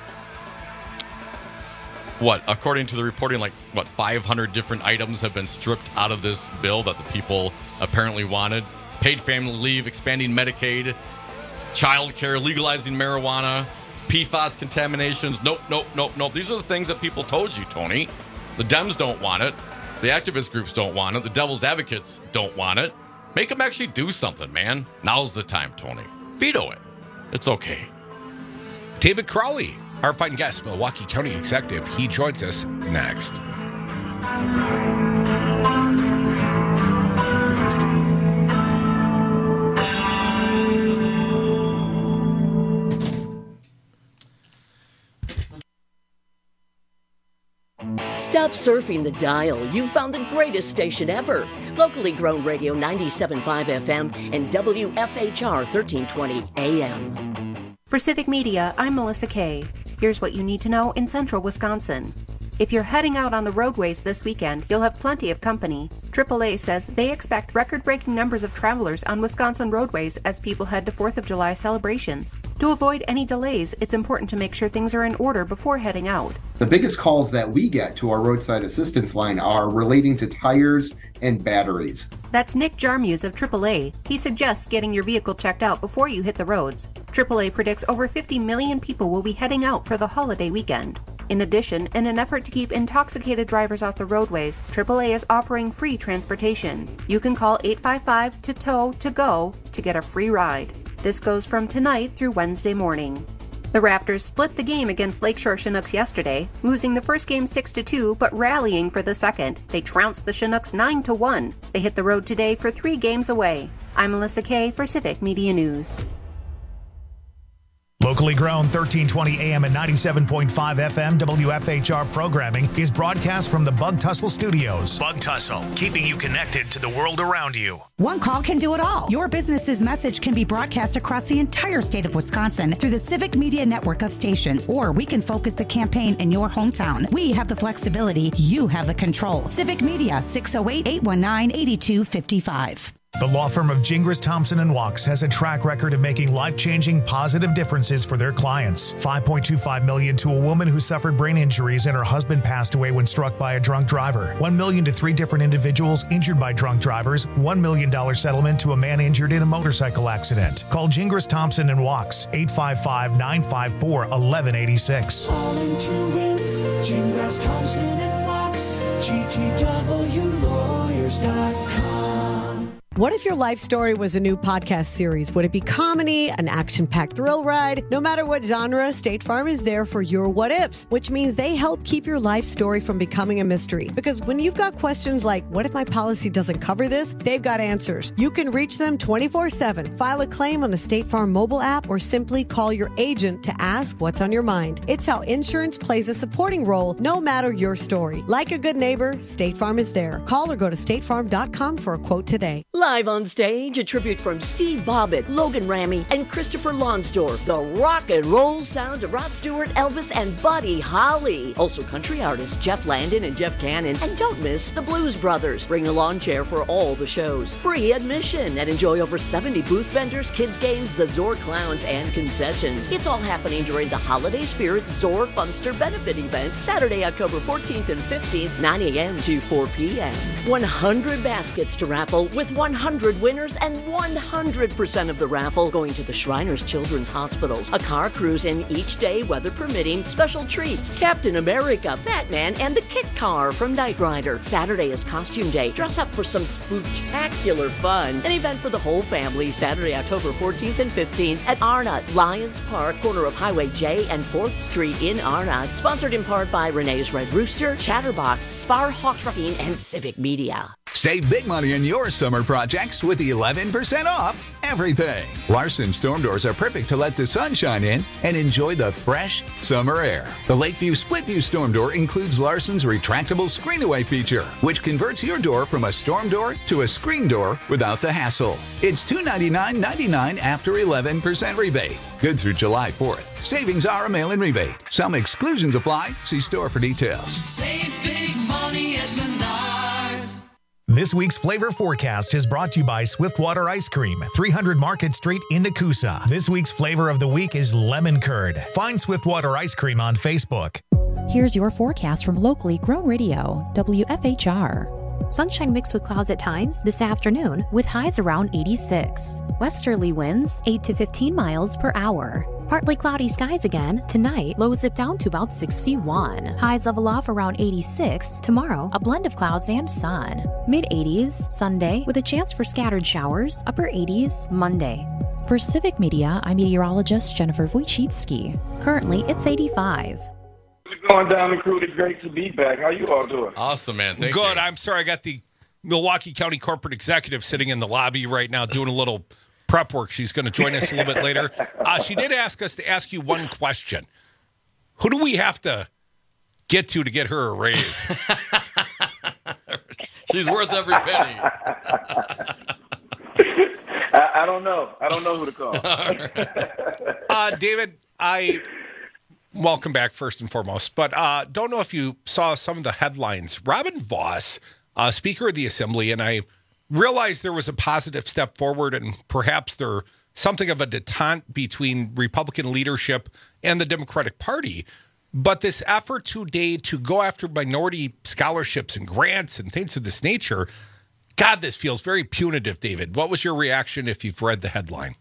What, according to the reporting, like, what, five hundred different items have been stripped out of this bill that the people apparently wanted? Paid family leave, expanding Medicaid, child care, legalizing marijuana, P FAS contaminations. Nope, nope, nope, nope. These are the things that people told you, Tony. The Dems don't want it. The activist groups don't want it. The devil's advocates don't want it. Make them actually do something, man. Now's the time, Tony. Veto it. It's okay. David Crowley, our fine guest, Milwaukee County Executive. He joins us next. Stop surfing the dial. You've found the greatest station ever. Locally grown radio ninety-seven point five F M and W F H R thirteen twenty A M. For Civic Media, I'm Melissa Kay. Here's what you need to know in central Wisconsin. If you're heading out on the roadways this weekend, you'll have plenty of company. triple A says they expect record-breaking numbers of travelers on Wisconsin roadways as people head to fourth of July celebrations. To avoid any delays, it's important to make sure things are in order before heading out. The biggest calls that we get to our roadside assistance line are relating to tires and batteries. That's Nick Jarmuth of triple A. He suggests getting your vehicle checked out before you hit the roads. triple A predicts over fifty million people will be heading out for the holiday weekend. In addition, in an effort to keep intoxicated drivers off the roadways, triple A is offering free transportation. You can call eight five five T O T O to go to get a free ride. This goes from tonight through Wednesday morning. The Raptors split the game against Lakeshore Chinooks yesterday, losing the first game six to two, but rallying for the second. They trounced the Chinooks nine to one. They hit the road today for three games away. I'm Melissa Kay for Civic Media News. Locally grown thirteen twenty A M and ninety-seven point five F M W F H R programming is broadcast from the Bug Tussle Studios. Bug Tussle, keeping you connected to the world around you. One call can do it all. Your business's message can be broadcast across the entire state of Wisconsin through the Civic Media network of stations, or we can focus the campaign in your hometown. We have the flexibility. You have the control. Civic Media, six oh eight, eight one nine, eight two five five. The law firm of Gingras, Thompson and Wachs has a track record of making life-changing positive differences for their clients. five point two five million dollars to a woman who suffered brain injuries and her husband passed away when struck by a drunk driver. one million dollars to three different individuals injured by drunk drivers. one million dollars settlement to a man injured in a motorcycle accident. Call Gingras, Thompson and Wachs, eight five five, nine five four, one one eight six. Calling to win, Gingras, Thompson and Wachs, G T W lawyers dot com. What if your life story was a new podcast series? Would it be comedy, an action-packed thrill ride? No matter what genre, State Farm is there for your what ifs, which means they help keep your life story from becoming a mystery. Because when you've got questions like, what if my policy doesn't cover this? They've got answers. You can reach them twenty-four seven. File a claim on the State Farm mobile app or simply call your agent to ask what's on your mind. It's how insurance plays a supporting role no matter your story. Like a good neighbor, State Farm is there. Call or go to state farm dot com for a quote today. Live on stage, a tribute from Steve Bobbitt, Logan Ramey, and Christopher Lonsdorf. The rock and roll sounds of Rod Stewart, Elvis, and Buddy Holly. Also country artists Jeff Landon and Jeff Cannon. And don't miss the Blues Brothers. Bring a lawn chair for all the shows. Free admission and enjoy over seventy booth vendors, kids games, the Zor Clowns, and concessions. It's all happening during the Holiday Spirit Zor Funster benefit event, Saturday, October fourteenth and fifteenth, nine a.m. to four p.m. one hundred baskets to raffle with one hundred winners and one hundred percent of the raffle going to the Shriners Children's Hospitals. A car cruise in each day, weather permitting. Special treats: Captain America, Batman, and the Kit Car from Knight Rider. Saturday is costume day. Dress up for some spectacular fun. An event for the whole family, Saturday, October fourteenth and fifteenth at Arnott Lions Park, corner of Highway J and fourth Street in Arnott. Sponsored in part by Renee's Red Rooster, Chatterbox, Spar Hawk Trucking, and Civic Media. Save big money in your summer projects with eleven percent off everything. Larson storm doors are perfect to let the sun shine in and enjoy the fresh summer air. The Lakeview Split View storm door includes Larson's retractable screen away feature, which converts your door from a storm door to a screen door without the hassle. It's two hundred ninety-nine dollars and ninety-nine cents after eleven percent rebate. Good through July fourth. Savings are a mail-in rebate. Some exclusions apply. See store for details. Save big money at Menards. This week's Flavor Forecast is brought to you by Swiftwater Ice Cream, three hundred Market Street in Nakusa. This week's flavor of the week is lemon curd. Find Swiftwater Ice Cream on Facebook. Here's your forecast from locally grown radio, W F H R. Sunshine mixed with clouds at times this afternoon with highs around eighty-six. Westerly winds eight to fifteen miles per hour. Partly cloudy skies again. Tonight, lows zip down to about sixty-one. Highs level off around eighty-six. Tomorrow, a blend of clouds and sun. mid eighties Sunday with a chance for scattered showers. Upper eighties Monday. For Civic Media, I'm meteorologist Jennifer Wojcicki. Currently, it's eighty-five. Going down the crew, it's great to be back. How you all doing? Awesome, man. Thank Good. you. I'm sorry. I got the Milwaukee County corporate executive sitting in the lobby right now doing a little prep work. She's going to join us a little bit later. Uh, she did ask us to ask you one question. Who do we have to get to to get her a raise? She's worth every penny. I, I don't know. I don't know who to call. uh, David, I welcome back first and foremost. But uh, don't know if you saw some of the headlines. Robin Vos, uh, Speaker of the Assembly, and I realized there was a positive step forward, and perhaps there something of a detente between Republican leadership and the Democratic Party. But this effort today to go after minority scholarships and grants and things of this nature, God, this feels very punitive, David. What was your reaction if you've read the headline?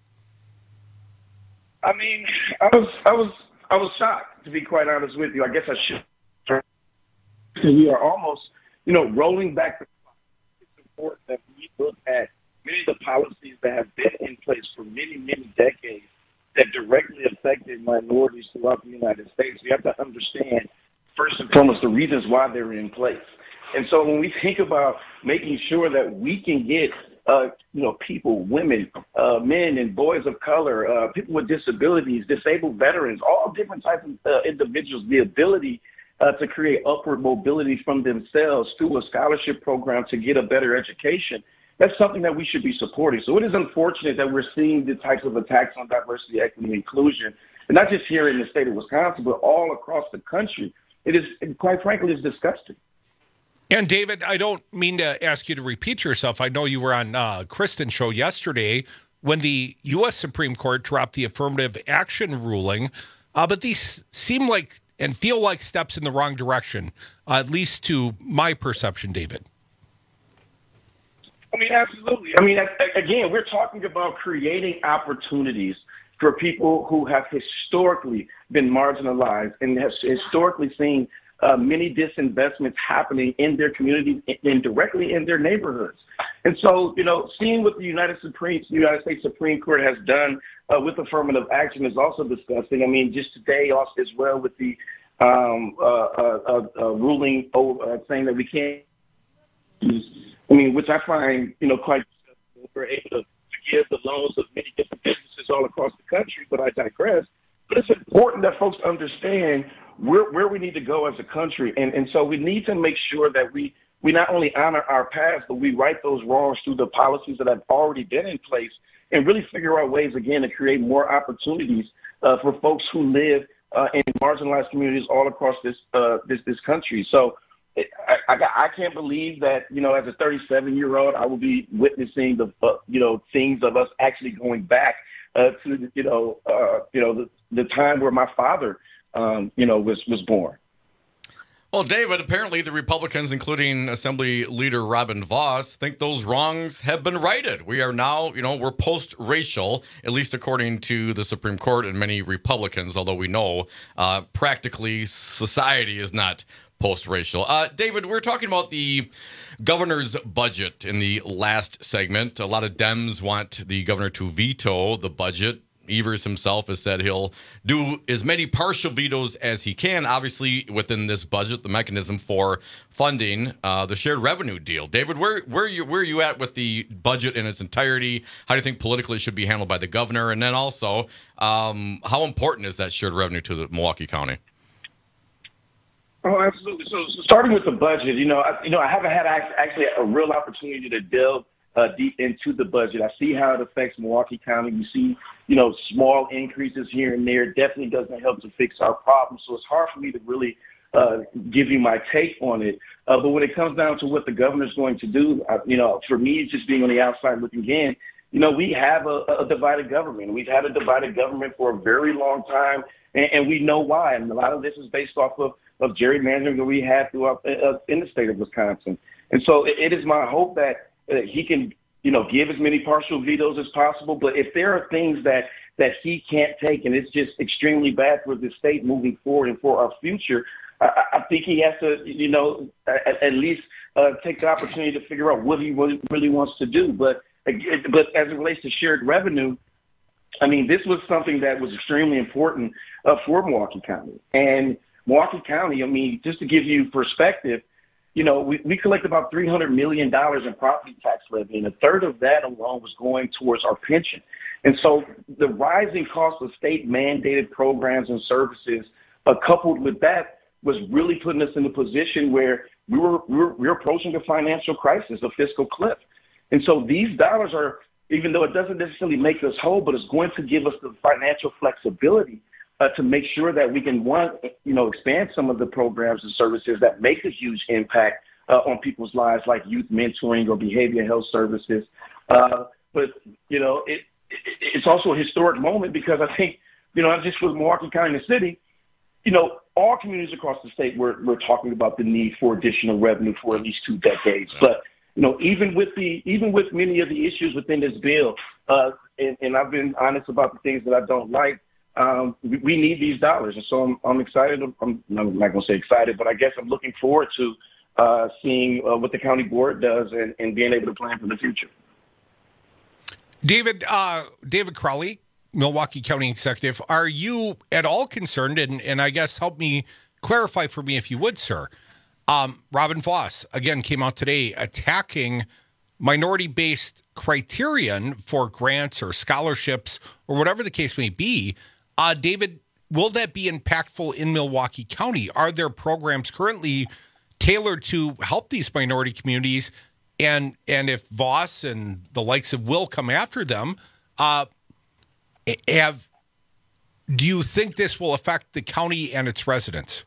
I mean, I was, I was, I was shocked, to be quite honest with you. I guess I should. We are almost, you know, rolling back the clock. It's important that we look at many of the policies that have been in place for many, many decades that directly affected minorities throughout the United States. We have to understand, first and foremost, the reasons why they're in place. And so when we think about making sure that we can get, uh, you know, people, women, uh, men and boys of color, uh, people with disabilities, disabled veterans, all different types of uh, individuals, the ability uh, to create upward mobility from themselves through a scholarship program to get a better education, that's something that we should be supporting. So it is unfortunate that we're seeing the types of attacks on diversity, equity, and inclusion, and not just here in the state of Wisconsin, but all across the country. It is, quite frankly, it's disgusting. And David, I don't mean to ask you to repeat yourself. I know you were on uh, Kristen's show yesterday when the U S Supreme Court dropped the affirmative action ruling, uh, but these seem like and feel like steps in the wrong direction, uh, at least to my perception, David. I mean, absolutely. I mean, again, we're talking about creating opportunities for people who have historically been marginalized and have historically seen uh, many disinvestments happening in their communities and directly in their neighborhoods. And so, you know, seeing what the United Supreme, United States Supreme Court has done uh, with affirmative action is also disgusting. I mean, just today also as well with the um, uh, uh, uh, ruling uh, saying that we can't use, I mean, which I find, you know, quite disgusting. We're able to forgive the loans of many different businesses all across the country, but I digress. But it's important that folks understand where, where we need to go as a country. And, and so we need to make sure that we, we not only honor our past, but we right those wrongs through the policies that have already been in place and really figure out ways, again, to create more opportunities uh, for folks who live uh, in marginalized communities all across this uh, this, this country. So I, I, I can't believe that, you know, as a thirty-seven-year-old, I will be witnessing the, uh, you know, things of us actually going back uh, to, you know, uh, you know, the, the time where my father, um, you know, was, was born. Well, David, apparently the Republicans, including Assembly Leader Robin Vos, think those wrongs have been righted. We are now, you know, we're post-racial, at least according to the Supreme Court and many Republicans, although we know uh, practically society is not post-racial. Uh, David, we're talking about the governor's budget in the last segment. A lot of Dems want the governor to veto the budget. Evers himself has said he'll do as many partial vetoes as he can, obviously within this budget, the mechanism for funding uh, the shared revenue deal. David, where where are you where are you at with the budget in its entirety? How do you think politically it should be handled by the governor? And then also, um, how important is that shared revenue to the Milwaukee County? Oh, absolutely. So, so starting with the budget, you know, I, you know, I haven't had actually a real opportunity to delve uh, deep into the budget. I see how it affects Milwaukee County. You see, you know, small increases here and there. It definitely doesn't help to fix our problems. So it's hard for me to really uh, give you my take on it. Uh, but when it comes down to what the governor's going to do, uh, you know, for me, just being on the outside looking in, you know, we have a, a divided government. We've had a divided government for a very long time, and, and we know why. And a lot of this is based off of of gerrymandering that we have throughout uh, in the state of Wisconsin. And so it, it is my hope that uh, he can, you know, give as many partial vetoes as possible. But if there are things that, that he can't take and it's just extremely bad for the state moving forward and for our future, I, I think he has to, you know, at, at least uh, take the opportunity to figure out what he really, really wants to do. But, but as it relates to shared revenue, I mean, this was something that was extremely important uh, for Milwaukee County. And Milwaukee County, I mean, just to give you perspective, you know, we, we collect about three hundred million dollars in property tax levy, and a third of that alone was going towards our pension. And so the rising cost of state-mandated programs and services, uh, coupled with that, was really putting us in a position where we were, we were, we were approaching a financial crisis, a fiscal cliff. And so these dollars are, even though it doesn't necessarily make us whole, but it's going to give us the financial flexibility uh, to make sure that we can, one, you know, expand some of the programs and services that make a huge impact uh, on people's lives, like youth mentoring or behavioral health services. Uh, but, you know, it, it it's also a historic moment because I think, you know, not just for Milwaukee County and the city, you know, all communities across the state, we're, we're talking about the need for additional revenue for at least two decades. But, you know, even with the even with many of the issues within this bill, uh, and, and I've been honest about the things that I don't like, um, we, we need these dollars. And so I'm, I'm excited. I'm, I'm not going to say excited, but I guess I'm looking forward to uh, seeing uh, what the county board does and, and being able to plan for the future. David, uh, David Crowley, Milwaukee County Executive, are you at all concerned, and, and I guess help me clarify for me if you would, sir. Um, Robin Vos, again, came out today attacking minority-based criterion for grants or scholarships or whatever the case may be. Uh, David, will that be impactful in Milwaukee County? Are there programs currently tailored to help these minority communities? And and if Vos and the likes of Will come after them, uh, have do you think this will affect the county and its residents?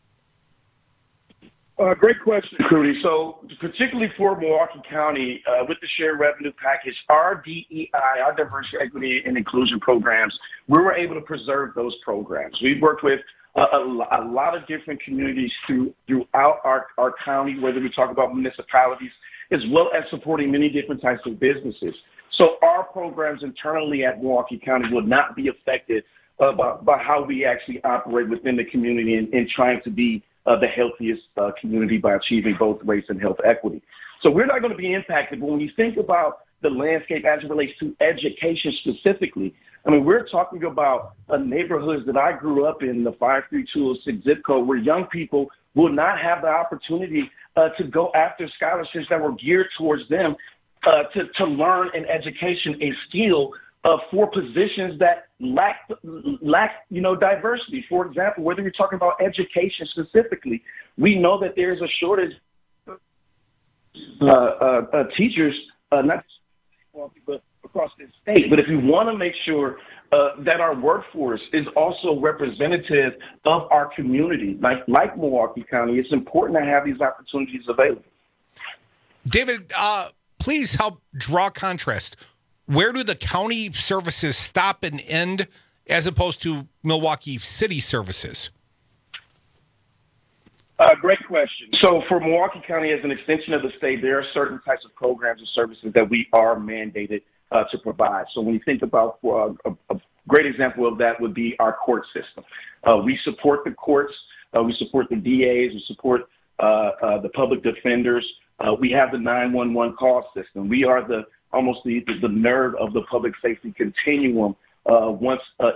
Uh, great question, Crudy. So particularly for Milwaukee County, uh, with the shared revenue package, our D E I, our diversity, equity, and inclusion programs, we were able to preserve those programs. We've worked with a, a, a lot of different communities through, throughout our, our county, whether we talk about municipalities, as well as supporting many different types of businesses. So our programs internally at Milwaukee County will not be affected uh, by, by how we actually operate within the community in, in trying to be uh, the healthiest uh, community by achieving both race and health equity. So we're not going to be impacted. But when you think about the landscape as it relates to education specifically, I mean, we're talking about uh, neighborhoods that I grew up in, the five three two oh six zip code, where young people will not have the opportunity uh, to go after scholarships that were geared towards them uh, to, to learn an education, a skill uh, for positions that lack, lack, you know, diversity. For example, whether you're talking about education specifically, we know that there is a shortage of uh, uh, uh, teachers, uh, not but across the state. But if we want to make sure uh, that our workforce is also representative of our community, like like Milwaukee County, it's important to have these opportunities available. David, uh, please help draw contrast. Where do the county services stop and end as opposed to Milwaukee City services? Uh, great question. So for Milwaukee County, as an extension of the state, there are certain types of programs and services that we are mandated uh, to provide. So when you think about uh, a, a great example of that would be our court system. Uh, we support the courts. Uh, we support the D As. We support uh, uh, the public defenders. Uh, we have the nine one one call system. We are the almost the, the nerve of the public safety continuum uh, once uh,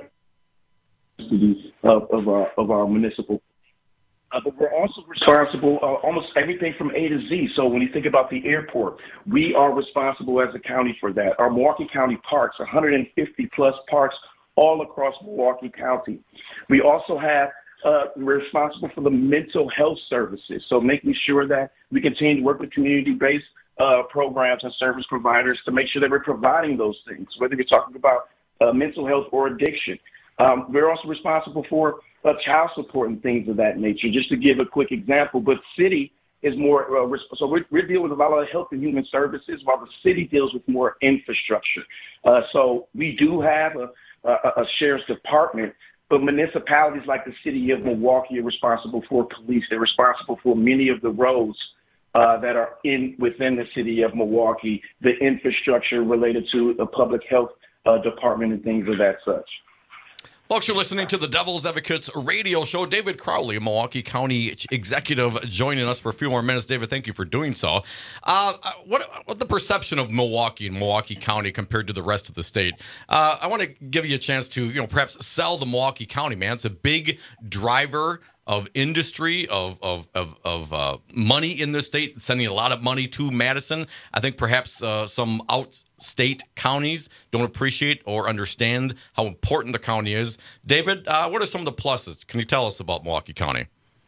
of, of, our, of our municipal. Uh, but we're also responsible uh, almost everything from A to Z. So when you think about the airport, we are responsible as a county for that. Our Milwaukee County parks, one hundred fifty plus parks all across Milwaukee County. We also have, uh, we're responsible for the mental health services. So making sure that we continue to work with community-based uh, programs and service providers to make sure that we're providing those things, whether you're talking about uh, mental health or addiction. Um, we're also responsible for uh, child support and things of that nature. Just to give a quick example, but city is more, uh, so we're, we're dealing with a lot of health and human services while the city deals with more infrastructure. Uh, so we do have a, a, a sheriff's department, but municipalities like the city of Milwaukee are responsible for police. They're responsible for many of the roads uh, that are in within the city of Milwaukee, the infrastructure related to the public health uh, department and things of that such. Folks, you're listening to the Devil's Advocates radio show. David Crowley, Milwaukee County Executive, joining us for a few more minutes. David, thank you for doing so. Uh, what what the perception of Milwaukee and Milwaukee County compared to the rest of the state? Uh, I want to give you a chance to, you know, perhaps sell the Milwaukee County, man. It's a big driver of industry, of of of, of uh, money in this state, sending a lot of money to Madison. I think perhaps uh, some out-state counties don't appreciate or understand how important the county is. David, uh, what are some of the pluses? Can you tell us about Milwaukee County?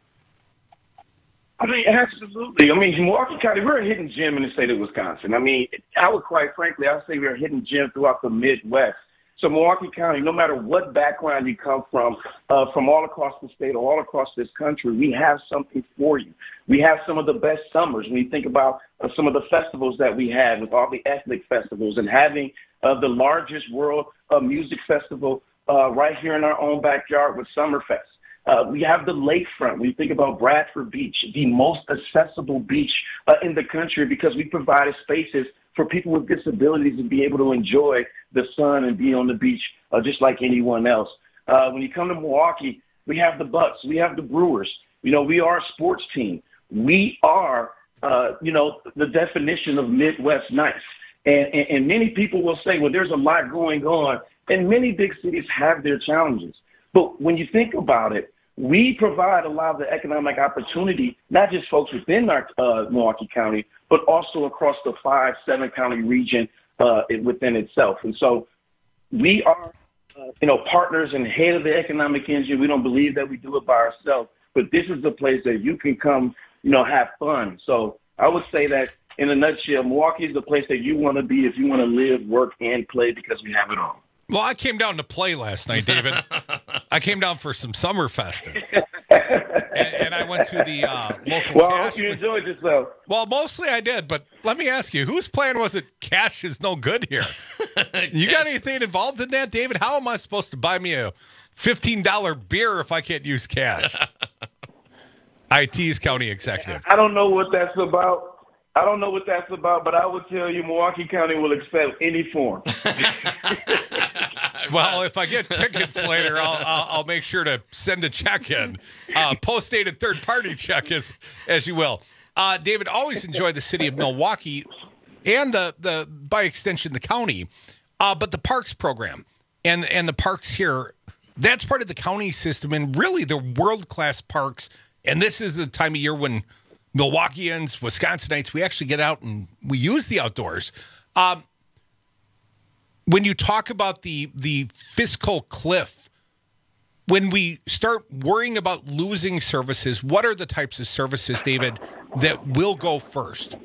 I mean, absolutely. I mean, Milwaukee County, we're a hidden gem in the state of Wisconsin. I mean, I would quite frankly, I would say we're a hidden gem throughout the Midwest. So Milwaukee County, no matter what background you come from, uh, from all across the state or all across this country, we have something for you. We have some of the best summers. When you think about uh, some of the festivals that we have with all the ethnic festivals and having uh, the largest world uh, music festival uh, right here in our own backyard with Summerfest. Uh, we have the lakefront. When you think about Bradford Beach, the most accessible beach uh, in the country because we provided spaces for people with disabilities to be able to enjoy the sun and be on the beach uh, just like anyone else. Uh, when you come to Milwaukee, we have the Bucks, we have the Brewers. You know, we are a sports team. We are, uh, you know, the definition of Midwest nice. And, and, and many people will say, well, there's a lot going on, and many big cities have their challenges. But when you think about it, we provide a lot of the economic opportunity, not just folks within our uh, Milwaukee County, but also across the five, seven county region uh, within itself. And so we are, uh, you know, partners and head of the economic engine. We don't believe that we do it by ourselves, but this is a place that you can come, you know, have fun. So I would say that in a nutshell, Milwaukee is the place that you want to be if you want to live, work, and play because we have it all. Well, I came down to play last night, David. I came down for some Summerfest. and, and I went to the uh, local Well, Cash. I hope you enjoyed yourself. Well, mostly I did, but let me ask you, whose plan was it Cash is no good here? You got anything involved in that, David? How am I supposed to buy me a fifteen dollar beer if I can't use cash? I T's county executive. I don't know what that's about. I don't know what that's about, but I will tell you Milwaukee County will accept any form. Well, if I get tickets later, I'll, I'll I'll make sure to send a check in, uh, post-dated third-party check, as as you will. Uh, David, always enjoy the city of Milwaukee and the the by extension the county, uh, but the parks program and and the parks here, that's part of the county system, and really the world-class parks. And this is the time of year when Milwaukeeans, Wisconsinites, we actually get out and we use the outdoors. Um, when you talk about the the fiscal cliff, when we start worrying about losing services, what are the types of services, David, that will go first?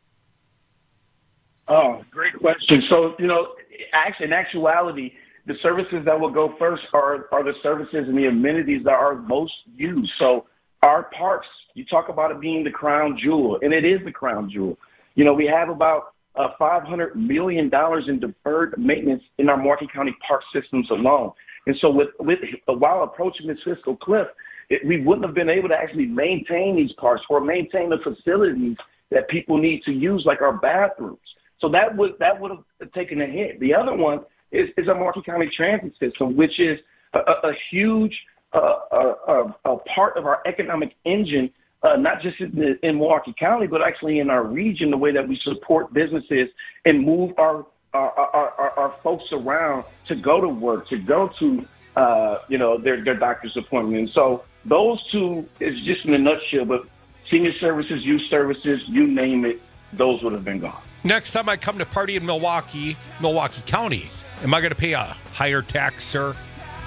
Oh, great question. So, you know, actually, in actuality, the services that will go first are, are the services and the amenities that are most used. So our parks, you talk about it being the crown jewel, and it is the crown jewel. You know, we have about uh, five hundred million dollars in deferred maintenance in our Milwaukee County park systems alone. And so with, with while approaching this fiscal cliff, it, we wouldn't have been able to actually maintain these parks or maintain the facilities that people need to use, like our bathrooms. So that would that would have taken a hit. The other one is, is our Milwaukee County transit system, which is a, a, a huge uh, a, a part of our economic engine. Uh, not just in, the, in Milwaukee County, but actually in our region, the way that we support businesses and move our our, our, our, our folks around to go to work, to go to, uh, you know, their, their doctor's appointment. And so those two is just in a nutshell, but senior services, youth services, you name it, those would have been gone. Next time I come to party in Milwaukee, Milwaukee County, am I going to pay a higher tax, sir?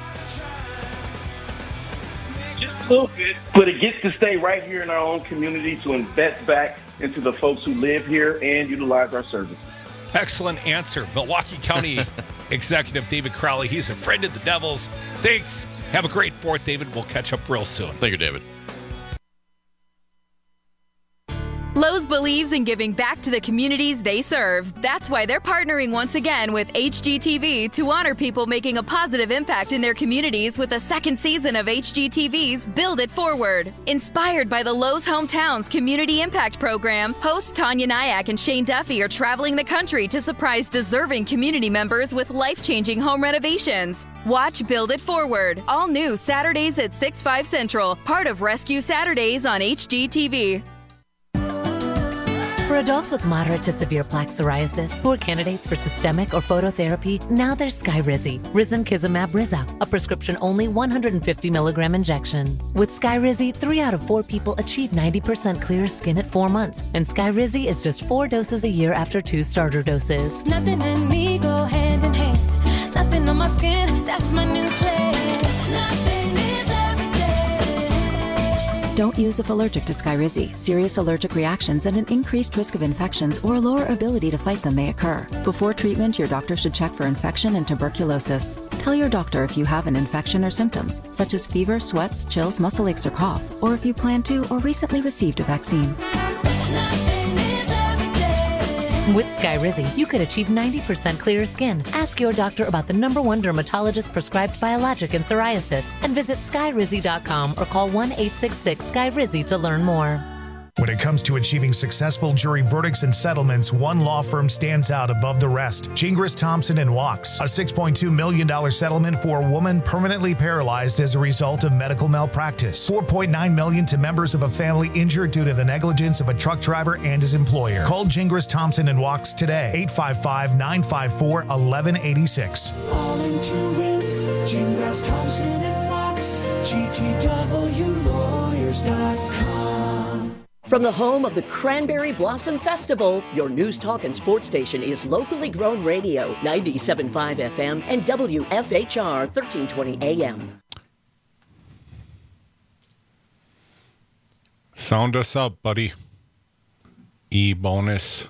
Just a little bit, but it gets to stay right here in our own community to invest back into the folks who live here and utilize our services. Excellent answer. Milwaukee County Executive David Crowley. He's a friend of the Devils. Thanks. Have a great fourth, David. We'll catch up real soon. Thank you, David. Lowe's believes in giving back to the communities they serve. That's why they're partnering once again with H G T V to honor people making a positive impact in their communities with a second season of H G T V's Build It Forward. Inspired by the Lowe's Hometowns Community Impact Program, hosts Tanya Nyack and Shane Duffy are traveling the country to surprise deserving community members with life-changing home renovations. Watch Build It Forward, all new Saturdays at six, five Central, part of Rescue Saturdays on H G T V. For adults with moderate to severe plaque psoriasis who are candidates for systemic or phototherapy, now there's Skyrizi, Risankizumab Riza, a prescription-only one hundred fifty milligram injection. With Skyrizi, three out of four people achieve ninety percent clear skin at four months, and Skyrizi is just four doses a year after two starter doses. Nothing and me go hand in hand. Nothing on my skin, that's my new plan. Nothing is every day. Don't use if allergic to Skyrizi. Serious allergic reactions and an increased risk of infections or lower ability to fight them may occur. Before treatment, your doctor should check for infection and tuberculosis. Tell your doctor if you have an infection or symptoms, such as fever, sweats, chills, muscle aches, or cough, or if you plan to or recently received a vaccine. With Skyrizi, you could achieve ninety percent clearer skin. Ask your doctor about the number one dermatologist prescribed biologic in psoriasis and visit skyrizi dot com or call one eight six six Skyrizi to learn more. When it comes to achieving successful jury verdicts and settlements, one law firm stands out above the rest. Gingras, Thompson and Wachs. A six point two million dollars settlement for a woman permanently paralyzed as a result of medical malpractice. four point nine million dollars to members of a family injured due to the negligence of a truck driver and his employer. Call Gingras, Thompson and Wachs today. eight five five, nine five four, one one eight six. All into it. Gingras, Thompson and Wachs. G T W lawyers dot com. From the home of the Cranberry Blossom Festival, your news, talk, and sports station is locally grown radio, ninety-seven point five F M and W F H R thirteen twenty A M. Sound us up, buddy. E-bonus.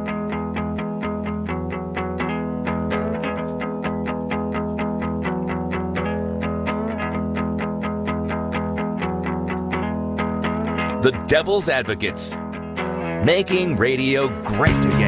The Devil's Advocates, making radio great again.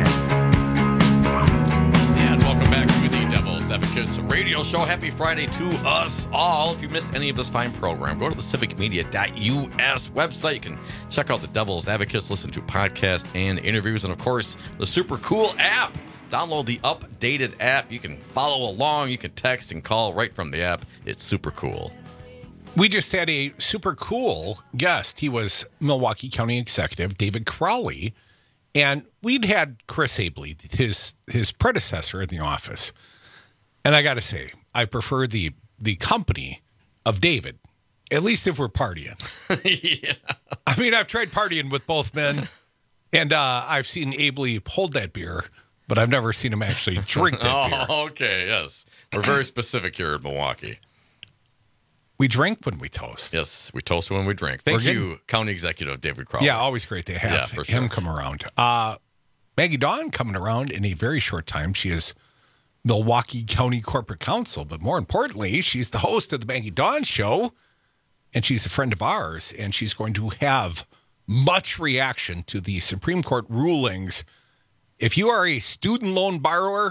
And welcome back to the Devil's Advocates radio show. Happy Friday to us all. If you missed any of this fine program, go to the civic media dot U S website. You can check out the Devil's Advocates, listen to podcasts and interviews, and of course, the super cool app. Download the updated app. You can follow along. You can text and call right from the app. It's super cool. We just had a super cool guest. He was Milwaukee County Executive David Crowley, and we'd had Chris Abley, his his predecessor in the office. And I got to say, I prefer the the company of David, at least if we're partying. Yeah. I mean, I've tried partying with both men, and uh, I've seen Abley hold that beer, but I've never seen him actually drink that oh, beer. Oh, okay, yes. We're very specific here in Milwaukee. We drink when we toast. Yes, we toast when we drink. Thank We're you, getting... County Executive David Crowley. Yeah, always great to have yeah, for him sure. come around. Uh, Maggie Dawn coming around in a very short time. She is Milwaukee County Corporate Counsel, but more importantly, she's the host of the Maggie Dawn Show, and she's a friend of ours, and she's going to have much reaction to the Supreme Court rulings. If you are a student loan borrower,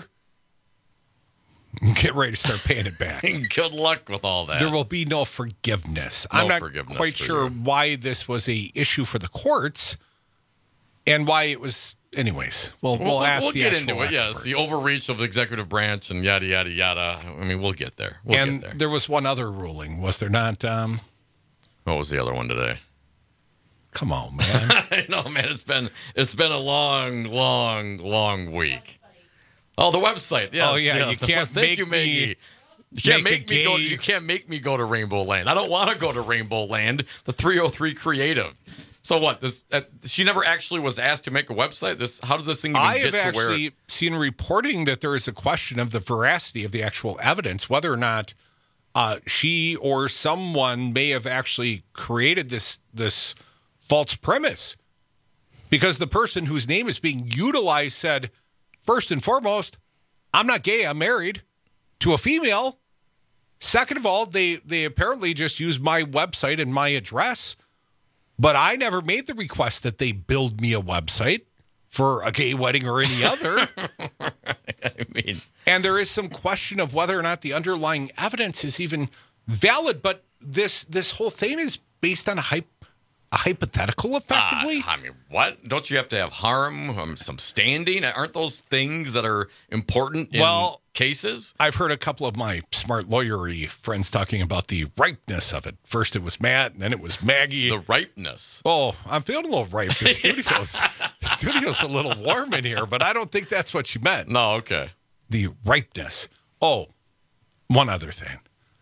get ready to start paying it back. Good luck with all that. There will be no forgiveness. No I'm not forgiveness quite sure you. why this was a issue for the courts and why it was. Anyways, we'll, we'll, we'll ask we'll the get actual into it. expert. Yes, the overreach of the executive branch and yada, yada, yada. I mean, we'll get there. We'll and get there. there was one other ruling, was there not? Um, what was the other one today? Come on, man. I know, man. It's been it's been a long, long, long week. Oh, the website. Yes, oh, yeah. yeah. You can't Thank make you, Maggie. me... You can't make make, me gay... go. You can't make me go to Rainbow Land. I don't want to go to Rainbow Land. The three oh three Creative. So what? This uh, she never actually was asked to make a website. This how did this thing even I get have to where? actually seen reporting that there is a question of the veracity of the actual evidence, whether or not uh, she or someone may have actually created this this false premise, because the person whose name is being utilized said, first and foremost, I'm not gay. I'm married to a female. Second of all, they they apparently just used my website and my address. But I never made the request that they build me a website for a gay wedding or any other. I mean, and there is some question of whether or not the underlying evidence is even valid. But this this whole thing is based on a, hype, a hypothetical, effectively. Uh, I mean, what? Don't you have to have harm, um, some standing? Aren't those things that are important in well, cases? I've heard a couple of my smart lawyery friends talking about the ripeness of it. First it was Matt, and then it was Maggie. The ripeness. Oh, I'm feeling a little ripe. The studio's, the studio's a little warm in here, but I don't think that's what you meant. No, okay. The ripeness. Oh, one other thing.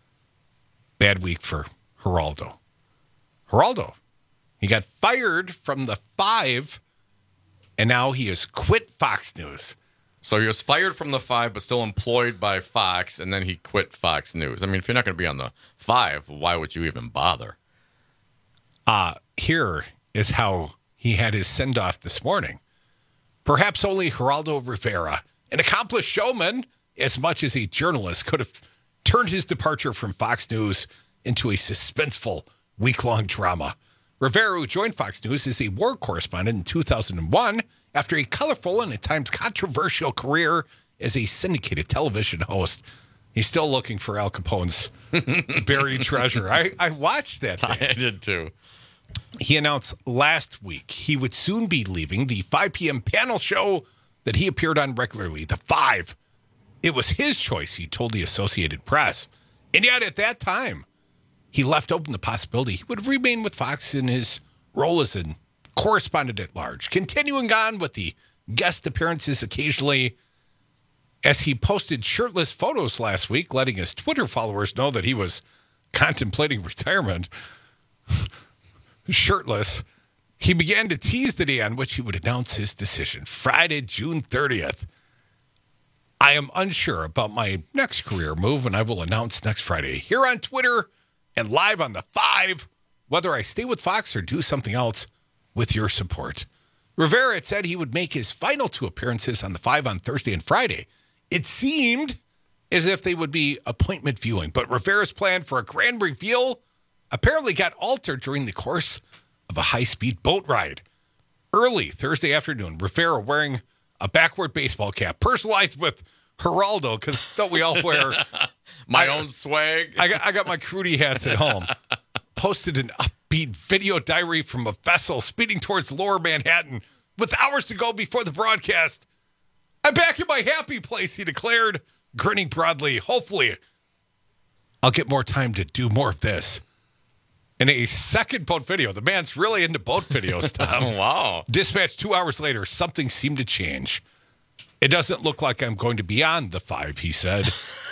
Bad week for Geraldo. Geraldo. He got fired from the Five, and now he has quit Fox News. So he was fired from the Five, but still employed by Fox, and then he quit Fox News. I mean, if you're not going to be on the Five, why would you even bother? Uh, here is how he had his send-off this morning. Perhaps only Geraldo Rivera, an accomplished showman, as much as a journalist, could have turned his departure from Fox News into a suspenseful week-long drama. Rivera, who joined Fox News as a war correspondent in two thousand one after a colorful and at times controversial career as a syndicated television host. He's still looking for Al Capone's buried treasure. I, I watched that thing. I did too. He announced last week he would soon be leaving the five p.m. panel show that he appeared on regularly, The Five. It was his choice, he told the Associated Press. And yet at that time, he left open the possibility he would remain with Fox in his role as a correspondent at large, continuing on with the guest appearances occasionally, as he posted shirtless photos last week, letting his Twitter followers know that he was contemplating retirement. Shirtless, he began to tease the day on which he would announce his decision, Friday, June thirtieth. I am unsure about my next career move, and I will announce next Friday here on Twitter and live on The Five, whether I stay with Fox or do something else with your support. Rivera had said he would make his final two appearances on The Five on Thursday and Friday. It seemed as if they would be appointment viewing, but Rivera's plan for a grand reveal apparently got altered during the course of a high-speed boat ride. Early Thursday afternoon, Rivera wearing a backward baseball cap, personalized with Geraldo, because don't we all wear... my I, own swag? I got, I got my Crudy hats at home. Posted an upbeat video diary from a vessel speeding towards lower Manhattan with hours to go before the broadcast. I'm back in my happy place, he declared, grinning broadly. Hopefully, I'll get more time to do more of this. In a second boat video, the man's really into boat videos, Tom. Wow. Dispatched two hours later, something seemed to change. It doesn't look like I'm going to be on The Five, he said.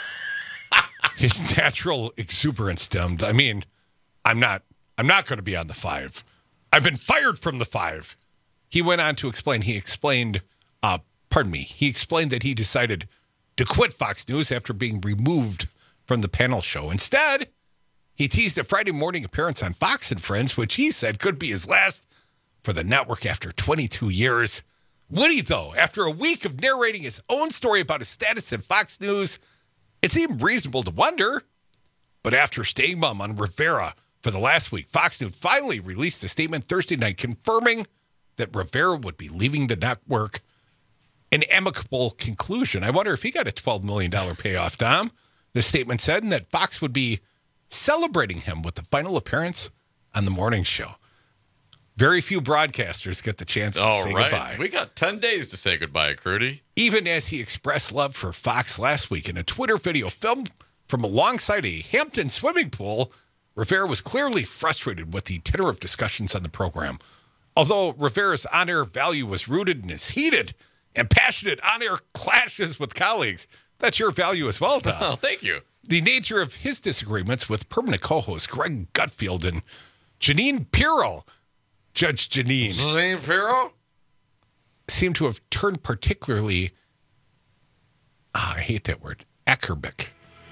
His natural exuberance stemmed. I mean, I'm not I'm not going to be on The Five. I've been fired from The Five. He went on to explain. He explained, uh, pardon me, he explained that he decided to quit Fox News after being removed from the panel show. Instead, he teased a Friday morning appearance on Fox and Friends, which he said could be his last for the network after twenty-two years. Woody, though, after a week of narrating his own story about his status at Fox News, it seemed reasonable to wonder. But after staying mum on Rivera for the last week, Fox News finally released a statement Thursday night confirming that Rivera would be leaving the network. An amicable conclusion. I wonder if he got a twelve million dollars payoff, Tom. The statement said, and that Fox would be celebrating him with the final appearance on the morning show. Very few broadcasters get the chance to All say right. goodbye. We got ten days to say goodbye, Crudy. Even as he expressed love for Fox last week in a Twitter video filmed from alongside a Hampton swimming pool, Rivera was clearly frustrated with the tenor of discussions on the program. Although Rivera's on-air value was rooted in his heated and passionate on-air clashes with colleagues, that's your value as well, Tom. Oh, thank you. The nature of his disagreements with permanent co-hosts Greg Gutfield and Janine Pirro, Judge Janine, Janine Pirro, seemed to have turned particularly, oh, I hate that word, acerbic.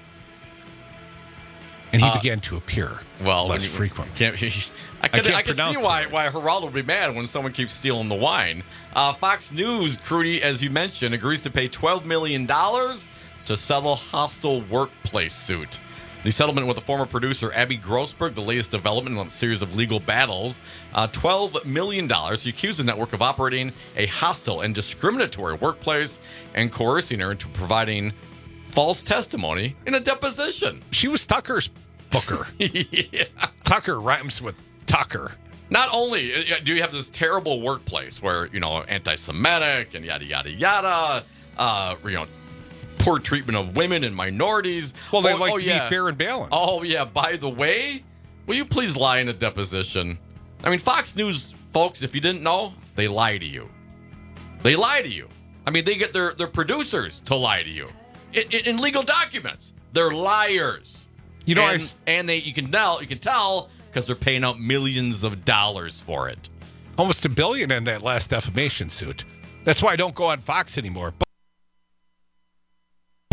And he uh, began to appear well, less you, frequently. Can't, I could, I I could see why, why Geraldo would be mad when someone keeps stealing the wine. Uh, Fox News, Crudy, as you mentioned, agrees to pay twelve million dollars to settle hostile workplace suit. The settlement with the former producer Abby Grossberg, the latest development in a series of legal battles, uh, twelve million dollars. She accused the network of operating a hostile and discriminatory workplace and coercing her into providing false testimony in a deposition. She was Tucker's booker. Yeah. Tucker rhymes with Tucker. Not only do you have this terrible workplace where, you know, anti-Semitic and yada, yada, yada, uh, you know, poor treatment of women and minorities. Well, they oh, like oh, to yeah. be fair and balanced. Oh, yeah. By the way, will you please lie in a deposition? I mean, Fox News folks, if you didn't know, they lie to you. They lie to you. I mean, they get their, their producers to lie to you. In, in, in legal documents, they're liars. You know, and, I, and they you can tell you can tell because they're paying out millions of dollars for it. Almost a billion in that last defamation suit. That's why I don't go on Fox anymore. But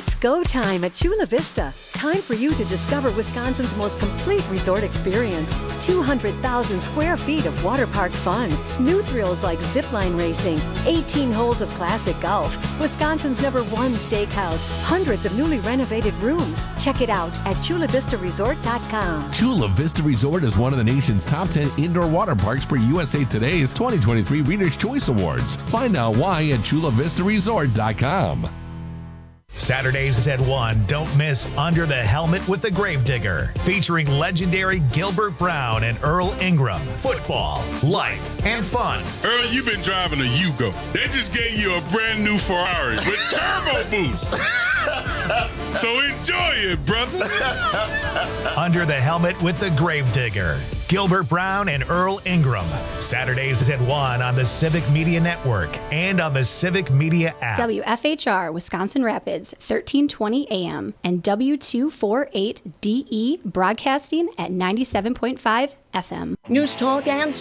It's go time at Chula Vista. Time for you to discover Wisconsin's most complete resort experience. two hundred thousand square feet of water park fun. New thrills like zipline racing. eighteen holes of classic golf. Wisconsin's number one steakhouse. Hundreds of newly renovated rooms. Check it out at chula vista resort dot com. Chula Vista Resort is one of the nation's top ten indoor water parks per U S A Today's twenty twenty-three Reader's Choice Awards. Find out why at chula vista resort dot com. Saturdays at one, don't miss Under the Helmet with the Gravedigger, featuring legendary Gilbert Brown and Earl Ingram. Football, life, and fun. Earl, you've been driving a Yugo. They just gave you a brand new Ferrari with turbo boost. So enjoy it, brother. Under the Helmet with the Gravedigger. Gilbert Brown and Earl Ingram. Saturdays at one on the Civic Media Network and on the Civic Media app. W F H R Wisconsin Rapids, thirteen twenty A M and W two forty-eight D E broadcasting at ninety-seven point five F M. News Talk and